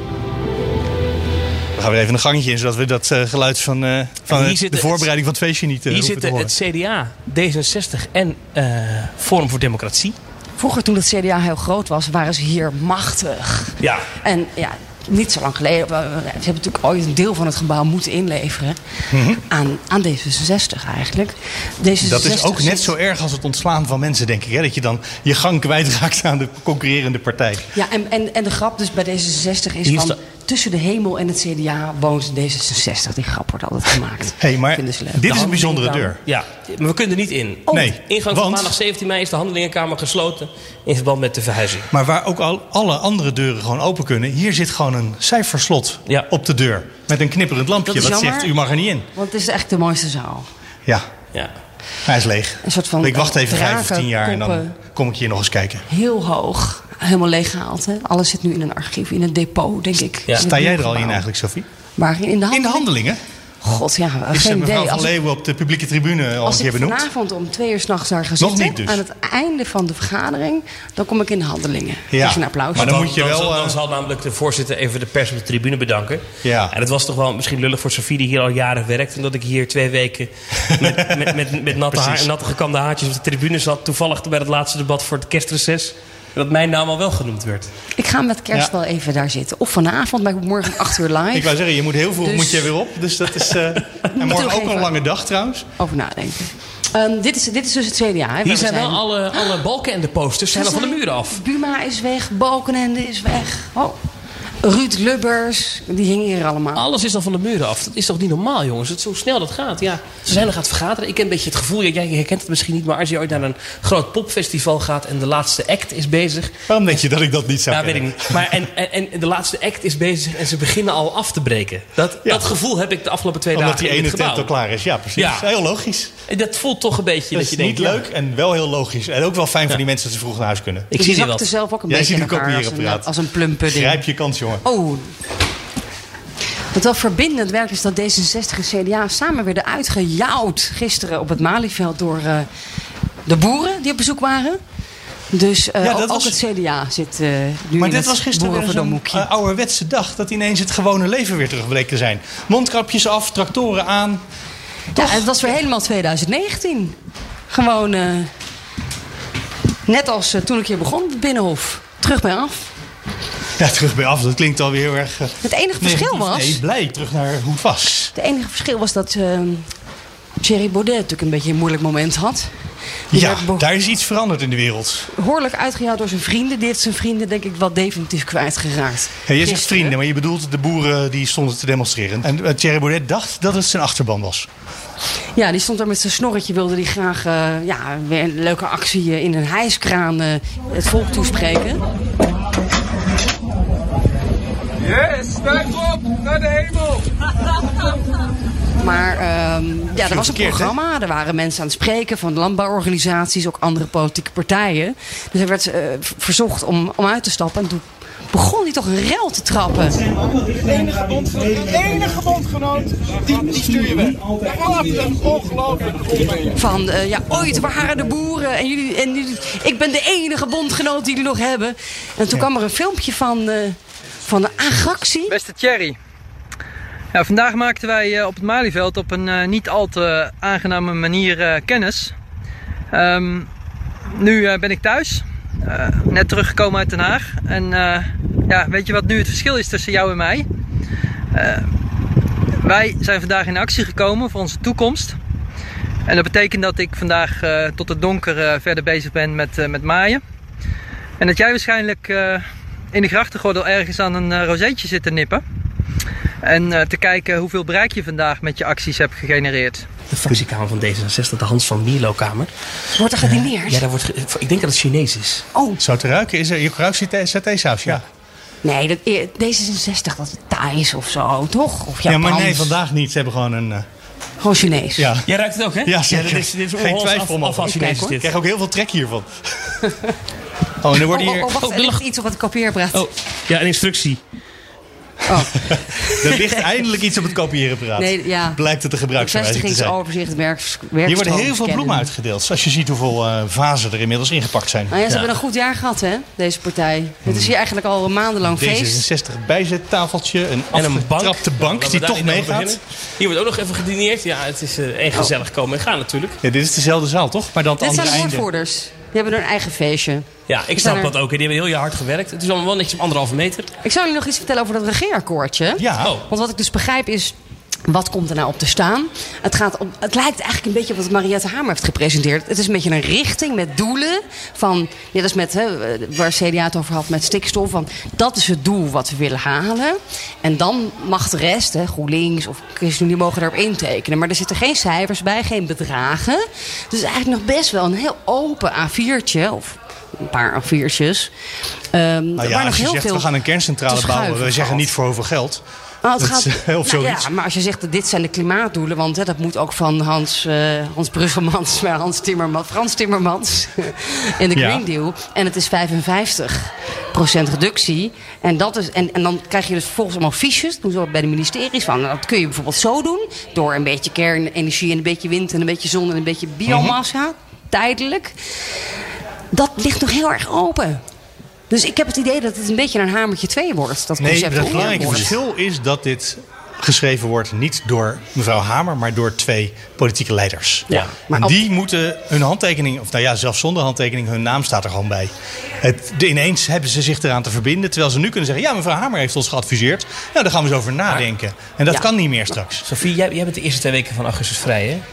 We gaan weer even een gangetje in, zodat we dat uh, geluid van, uh, van uh, de voorbereiding van het feestje niet uh, Hier hoeven te horen. zitten het C D A, D zesenzestig en uh, Forum voor Democratie. Vroeger, toen het C D A heel groot was, waren ze hier machtig. Ja. En ja, niet zo lang geleden. Ze hebben natuurlijk ooit een deel van het gebouw moeten inleveren. Mm-hmm. aan, aan D zesenzestig eigenlijk. D zesenzestig dat is ook net zo erg als het ontslaan van mensen, denk ik. Hè? Dat je dan je gang kwijtraakt aan de concurrerende partij. Ja, en, en, en de grap dus bij D zesenzestig is van... tussen de hemel en het C D A woont D zesenzestig. Die grap wordt altijd gemaakt. Hé, hey, maar dit is een bijzondere deur. Ja, maar we kunnen er niet in. Oh, nee, ingang van maandag zeventien mei is de handelingenkamer gesloten in verband met de verhuizing. Maar waar ook al alle andere deuren gewoon open kunnen... hier zit gewoon een cijferslot ja. op de deur. Met een knipperend lampje wat jammer, zegt u mag er niet in. Want het is echt de mooiste zaal. Ja. ja. Hij is leeg. Een soort van ik wacht even draken, vijf of tien jaar koppen, en dan kom ik hier nog eens kijken. Heel hoog. Helemaal leeggehaald. Hè? Alles zit nu in een archief, in een depot, denk ik. Ja. Sta jij er al in eigenlijk, Sophie? Waar? In de handelingen? In de handelingen? God, ja, is geen mevrouw idee. Van Leeuwen op de publieke tribune al een keer benoemd? Als ik vanavond om twee uur 's nachts daar ga zitten... Niet dus. aan het einde van de vergadering... dan kom ik in de handelingen. Ja. Even een applaus. Maar dan, dan moet je dan, wel... Dan, uh... dan zal namelijk de voorzitter even de pers op de tribune bedanken. Ja. En het was toch wel misschien lullig voor Sophie die hier al jaren werkt... omdat ik hier twee weken met, met, met, met natte, haar, natte gekamde haartjes op de tribune zat. Toevallig bij het laatste debat voor het kerstreces... dat mijn naam al wel genoemd werd. Ik ga met kerst ja. wel even daar zitten. Of vanavond, maar ik moet morgen om acht uur live. Ik wou zeggen, je moet heel vroeg dus... moet je weer op. Dus dat is... Uh... en morgen ook een lange dag trouwens. Over nadenken. Um, dit, is, dit is dus het C D A. Hè, hier zijn wel zijn. alle, alle balken en de posters zijn al van de muren af. Buma is weg, Balkenende is weg. Oh. Ruud Lubbers, die hingen hier allemaal. Alles is al van de muren af. Dat is toch niet normaal, jongens? Het is zo snel dat gaat. Ja, ze zijn nog aan het vergaderen. Ik heb een beetje het gevoel, jij herkent het misschien niet... maar als je ooit naar een groot popfestival gaat... en de laatste act is bezig... Waarom denk je dat ik dat niet zou Ja, weet ik niet. Maar en, en, en de laatste act is bezig en ze beginnen al af te breken. Dat, ja. dat gevoel heb ik de afgelopen twee Omdat dagen in die het gebouw. Omdat die ene tent al klaar is. Ja, precies. Ja. Heel logisch. En dat voelt toch een beetje... Dat, dat is je niet denkt, leuk ja. en wel heel logisch. En ook wel fijn ja. voor die mensen dat ze vroeg naar huis kunnen. Ik zie er zelf ook een Jij beetje ziet in elkaar als een, als een plumpudding. Grijp je kans, jongen. Oh... Wat wel verbindend werkt is dat D zesenzestig en C D A samen werden uitgejouwd gisteren op het Malieveld door uh, de boeren die op bezoek waren. Dus uh, ja, ook, was... ook het C D A zit uh, nu maar in dit was gisteren weer zo'n uh, ouderwetse dag dat ineens het gewone leven weer terug bleek te zijn. Mondkapjes af, tractoren aan. Ja, het was weer helemaal twintig negentien. Gewoon uh, net als uh, toen ik hier begon op het Binnenhof. Terug bij af. Ja, terug bij af. Dat klinkt alweer heel erg... Uh, het enige verschil was... Nee, blij terug naar hoe het was. Het enige verschil was dat uh, Thierry Baudet natuurlijk een beetje een moeilijk moment had. Die ja, beho- daar is iets veranderd in de wereld. Behoorlijk uitgejouwd door zijn vrienden. Die heeft zijn vrienden denk ik wel definitief kwijtgeraakt. Ja, je zegt vrienden, maar je bedoelt de boeren die stonden te demonstreren. En uh, Thierry Baudet dacht dat het zijn achterban was. Ja, die stond er met zijn snorretje. Wilde die graag uh, ja, weer een leuke actie uh, in een hijskraan uh, het volk toespreken. Yes, stijg op naar de hemel. Maar um, ja, er was een programma. Er waren mensen aan het spreken van landbouworganisaties, ook andere politieke partijen. Dus er werd uh, verzocht om, om uit te stappen. En toen begon hij toch een rel te trappen. De enige bondgenoot, de enige bondgenoot die, die stuur je weg. Wat een ongelooflijk onmeen. Van, uh, ja, ooit waren de boeren en jullie, en jullie, ik ben de enige bondgenoot die jullie nog hebben. En toen kwam er een filmpje van... Uh, van de agressie. Beste Thierry. Ja, vandaag maakten wij uh, op het Malieveld op een uh, niet al te aangename manier uh, kennis. Um, nu uh, ben ik thuis. Uh, net teruggekomen uit Den Haag. En uh, ja, weet je wat nu het verschil is tussen jou en mij? Uh, wij zijn vandaag in actie gekomen voor onze toekomst. En dat betekent dat ik vandaag uh, tot het donker uh, verder bezig ben met, uh, met maaien. En dat jij waarschijnlijk... Uh, in de grachtengordel ergens aan een uh, rozeetje zitten nippen. En uh, te kijken hoeveel bereik je vandaag met je acties hebt gegenereerd. De fractiekamer van D zesenzestig, de Hans van Mierlo-kamer. Wordt er gedineerd? Uh, ja, daar wordt ge- ik denk dat het Chinees is. Oh. Zou het ruiken? Is er, je ruikt satésaus, ja. Nee, dat, D zesenzestig, dat is Thais of zo, toch? Of ja, maar nee, vandaag niet. Ze hebben gewoon een... Uh... Gewoon Chinees. Ja. Jij ruikt het ook, hè? Ja, zeker. Ja, dit is, dit is geen twijfel af, af, af Chinees. Ik krijg ook heel veel trek hiervan. Oh, en er wordt hier... Oh, oh, oh wacht, oh, er ligt iets op het kopieerblad. Oh, ja, een instructie. Oh. Er ligt eindelijk iets op het kopieerapparaat. Nee, ja. Blijkt het de gebruiksaanwijzing te zijn. Overzicht, werk, Hier worden heel veel bloemen uitgedeeld. Als je ziet hoeveel uh, vazen er inmiddels ingepakt zijn. Nou ja, ze ja. hebben een goed jaar gehad, hè, deze partij. Hmm. Het is hier eigenlijk al maandenlang feest. D zesenzestig bijzettafeltje, een en een afgetrapte bank, bank die toch meegaat. Hier wordt ook nog even gedineerd. Ja, het is uh, echt gezellig komen en gaan natuurlijk. Ja, dit is dezelfde zaal, toch? Maar dan het dit andere zijn de einde. woordvoerders. Die hebben hun eigen feestje. Ja, ik snap dat ook. Die hebben heel jaar hard gewerkt. Het is allemaal wel netjes op anderhalve meter. Ik zou jullie nog iets vertellen over dat regeerakkoordje. Ja. Oh. Want wat ik dus begrijp is... Wat komt er nou op te staan? Het, gaat om, het lijkt eigenlijk een beetje op wat Mariette Hamer heeft gepresenteerd. Het is een beetje een richting met doelen. Van, ja, dat is met, hè, waar C D A het over had met stikstof. Van, dat is het doel wat we willen halen. En dan mag de rest, hè, GroenLinks of ChristenUnie, mogen daarop intekenen. Maar er zitten geen cijfers bij, geen bedragen. Dus eigenlijk nog best wel een heel open A viertje. Of een paar A viertjes. Um, nou ja, waar als nog je heel zegt, veel we gaan een kerncentrale bouwen. We zeggen niet voor hoeveel geld. Nou, het dat gaat, is heel nou zoiets. Ja, maar als je zegt dat dit zijn de klimaatdoelen, want hè, dat moet ook van Hans, uh, Hans Brusselmans, maar Hans Timmermans, Frans Timmermans in de Green ja. Deal. En het is vijfenvijftig procent reductie. En, dat is, en, en dan krijg je dus volgens allemaal fiches, doen ze ook bij de ministeries van. Dat kun je bijvoorbeeld zo doen, door een beetje kernenergie en een beetje wind en een beetje zon en een beetje biomassa, mm-hmm. tijdelijk. Dat ligt nog heel erg open. Dus ik heb het idee dat het een beetje een hamertje twee wordt. Dat concept. Nee, het belangrijke verschil is dat dit geschreven wordt niet door mevrouw Hamer, maar door twee politieke leiders. Ja, maar en die op... moeten hun handtekening, of nou ja, zelfs zonder handtekening, hun naam staat er gewoon bij. Het, de, ineens hebben ze zich eraan te verbinden, terwijl ze nu kunnen zeggen, ja, mevrouw Hamer heeft ons geadviseerd. Nou, daar gaan we eens over nadenken. En dat ja. kan niet meer straks. Sophie, jij, jij bent de eerste twee weken van augustus vrij, hè?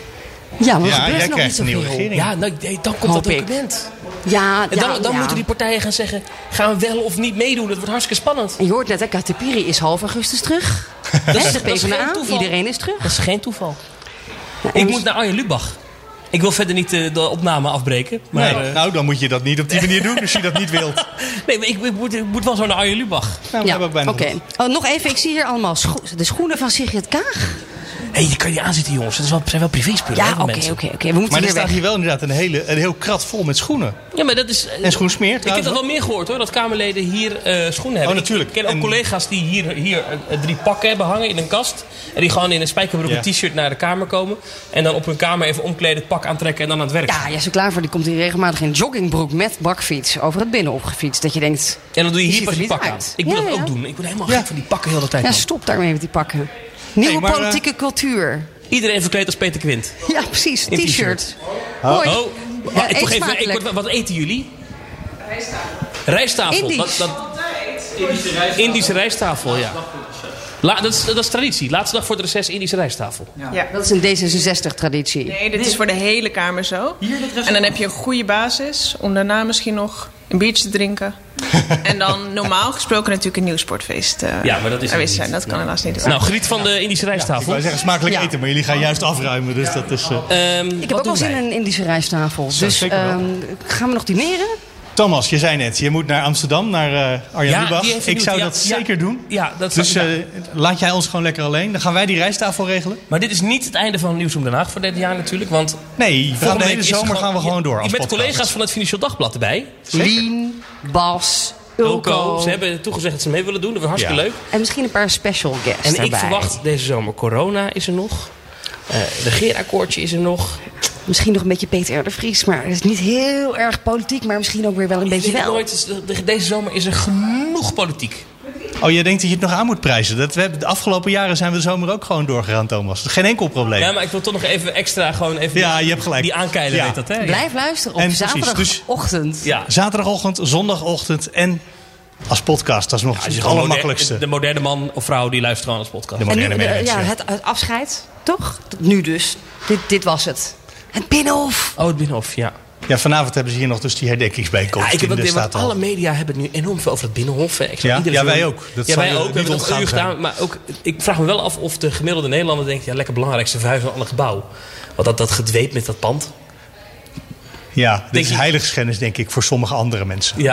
Ja, maar ja, jij nog krijgt een nieuwe regering. Ja, nou, dan komt Hoop dat document. Ja, en dan, ja, dan ja. moeten die partijen gaan zeggen, gaan we wel of niet meedoen? Dat wordt hartstikke spannend. En je hoort net, hè, Katipiri is half augustus terug. dat is, de PvdA, is iedereen is terug. Dat is geen toeval. Nou, ik moet naar Arjen Lubach. Ik wil verder niet uh, de opname afbreken. Maar, nee, uh... nou, dan moet je dat niet op die manier doen, als je dat niet wilt. Nee, maar ik, ik, moet, ik moet wel zo naar Arjen Lubach. Nou, ja, oké. Okay. Oh, nog even, ik zie hier allemaal scho- de schoenen van Sigrid Kaag. Hé, hey, die kan je niet aanzitten, jongens. Dat zijn wel privéspullen. Ja, oké, oké, oké. Maar er staat weg. hier wel inderdaad een, hele, een heel krat vol met schoenen. Ja, maar dat is... Uh, en schoensmeer, Ik heb dat wel meer gehoord, hoor. Dat Kamerleden hier uh, schoenen hebben. Oh, natuurlijk. Ik ken ook en... collega's die hier, hier uh, drie pakken hebben hangen in een kast. En die gewoon in een spijkerbroek en ja. t-shirt naar de kamer komen. En dan op hun kamer even omkleden, het pak aantrekken en dan aan het werk. Ja, Jesse Klaver die komt hier regelmatig in joggingbroek met bakfiets over het binnenhof gefietst. Dat je denkt... En dan doe je hier pas die pak pakken aan. Ik moet ja, dat ja. ook doen. Ik word helemaal ja. gek van die pakken heel de tijd. Ja, man. stop daarmee met die pakken. Nieuwe hey, maar, politieke uh... cultuur. Iedereen verkleed als Peter Quint. Ja, precies. T-shirt. T-shirt. Oh, oh. Maar, ja, toch even, ik word, wat eten jullie? Rijsttafel. Rijsttafel. Indisch. Dat, dat... Indische rijsttafel. Indische rijsttafel, ja. La, dat, is, dat is traditie. Laatste dag voor het reces Indische rijsttafel. Ja. ja, dat is een D zesenzestig-traditie. Nee, dit is voor de hele Kamer zo. En dan heb je een goede basis om daarna misschien nog een biertje te drinken. En dan normaal gesproken natuurlijk een nieuwsportfeest. Uh, ja, maar dat is er zijn. Dat kan helaas niet. Nou, geniet van de Indische rijsttafel. Ja, ik wou zeggen smakelijk ja. eten, maar jullie gaan juist afruimen. Dus ja. dat is, uh... um, ik heb ook wel zin in een Indische rijsttafel. Zo, dus um, gaan we nog dineren? Thomas, je zei net, je moet naar Amsterdam, naar uh, Arjen ja, Lubach. Ik zou ja, dat ja, zeker doen. Ja, dat dus uh, ja. laat jij ons gewoon lekker alleen. Dan gaan wij die rijsttafel regelen. Maar dit is niet het einde van Nieuws om Den Haag voor dit jaar natuurlijk. Want nee, we gaan de hele zomer gaan we gewoon door. Je, je met collega's van het Financieel Dagblad erbij. Lien, Bas, Ulko. Ze hebben toegezegd dat ze mee willen doen. Dat wordt hartstikke ja. leuk. En misschien een paar special guests En daarbij. ik verwacht deze zomer corona is er nog. Uh, regeerakkoordje is er nog. Misschien nog een beetje Peter R. de Vries. Maar het is niet heel erg politiek. Maar misschien ook weer wel een beetje wel. Nooit, deze zomer is er genoeg politiek. Oh, je denkt dat je het nog aan moet prijzen. Dat we hebben, de afgelopen jaren zijn we de zomer ook gewoon doorgegaan, Thomas. Geen enkel probleem. Ja, maar ik wil toch nog even extra gewoon even ja, je hebt gelijk. die aankeilen. Ja. Weet dat, hè? Blijf luisteren op en zaterdagochtend. Dus, ja. Zaterdagochtend, zondagochtend en als podcast. Dat is nog ja, het allermakkelijkste. De moderne man of vrouw die luistert gewoon als podcast. De moderne en nu, mens, ja, ja. Het, het afscheid, toch? Nu dus. Dit, dit was het. Het Binnenhof. Oh, het Binnenhof, ja. Ja, vanavond hebben ze hier nog dus die herdenkingsbijeenkomst. Ja, ik heb het, want alle media hebben het nu enorm veel over het Binnenhof. Ik ja, ja wij ook. Dat ja, wij ook. We hebben het nog uur gedaan. Maar ook, ik vraag me wel af of de gemiddelde Nederlander denkt... ja, lekker belangrijk, ze verhuizen een ander gebouw. Want dat, dat gedweep met dat pand. Ja, dit is heiligschennis, denk ik, voor sommige andere mensen. Ja.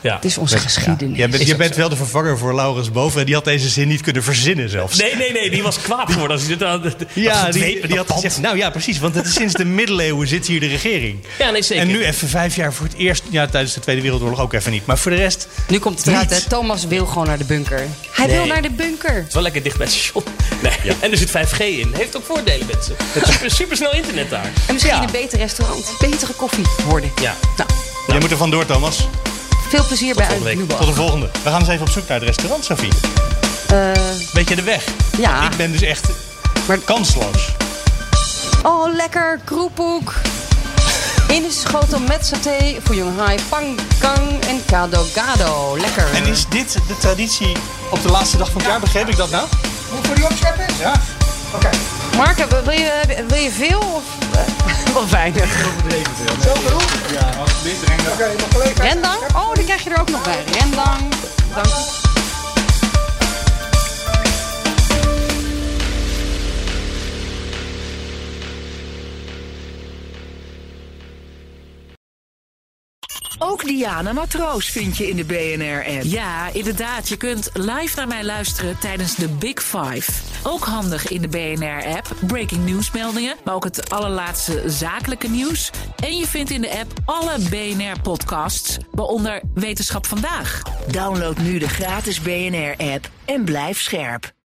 Ja. Het is onze Met, geschiedenis. Ja. Je, bent, je bent wel de vervanger voor Laurens Boven. En die had deze zin niet kunnen verzinnen zelfs. Nee, nee, nee. Die was kwaad geworden. Als hij dit had, ja, die, die had gezegd... Nou ja, precies. Want het is sinds de middeleeuwen zit hier de regering. Ja, nee, zeker. En nu even vijf jaar voor het eerst... Ja, tijdens de Tweede Wereldoorlog ook even niet. Maar voor de rest... Nu komt het eruit, hè. Thomas wil gewoon naar de bunker. Hij nee. wil naar de bunker. Het is wel lekker dicht bij het station. Nee. Ja. En er zit vijf G in. Heeft ook voordelen, mensen. Het is super, super snel internet daar. En misschien ja. in een beter restaurant. Betere koffie worden. Ja. Nou. Jij moet er vandoor, Thomas. Veel plezier Tot bij Uit. Tot de volgende. We gaan eens even op zoek naar het restaurant, Sophie. Uh, Weet je de weg? Ja. Ik ben dus echt maar... kansloos. Oh, lekker. Kroephoek. Indische schotel met saté voor Shanghai, pang kang en gado gado. Lekker. En is dit de traditie op de laatste dag van het jaar? Begreep ik dat nou? Moet ik voor die opscheppen? Ja. Oké. Okay. Mark, wil je, wil je veel of uh, wel weinig? Zo genoeg? Ja, dit rendang. Oké, nog collega. Rendang? Oh, die krijg je er ook nog bij. Rendang. Dank je. Ook Diana Matroos vind je in de B N R-app. Ja, inderdaad. Je kunt live naar mij luisteren tijdens de Big Five. Ook handig in de B N R-app. Breaking nieuwsmeldingen, maar ook het allerlaatste zakelijke nieuws. En je vindt in de app alle B N R-podcasts, waaronder Wetenschap Vandaag. Download nu de gratis B N R-app en blijf scherp.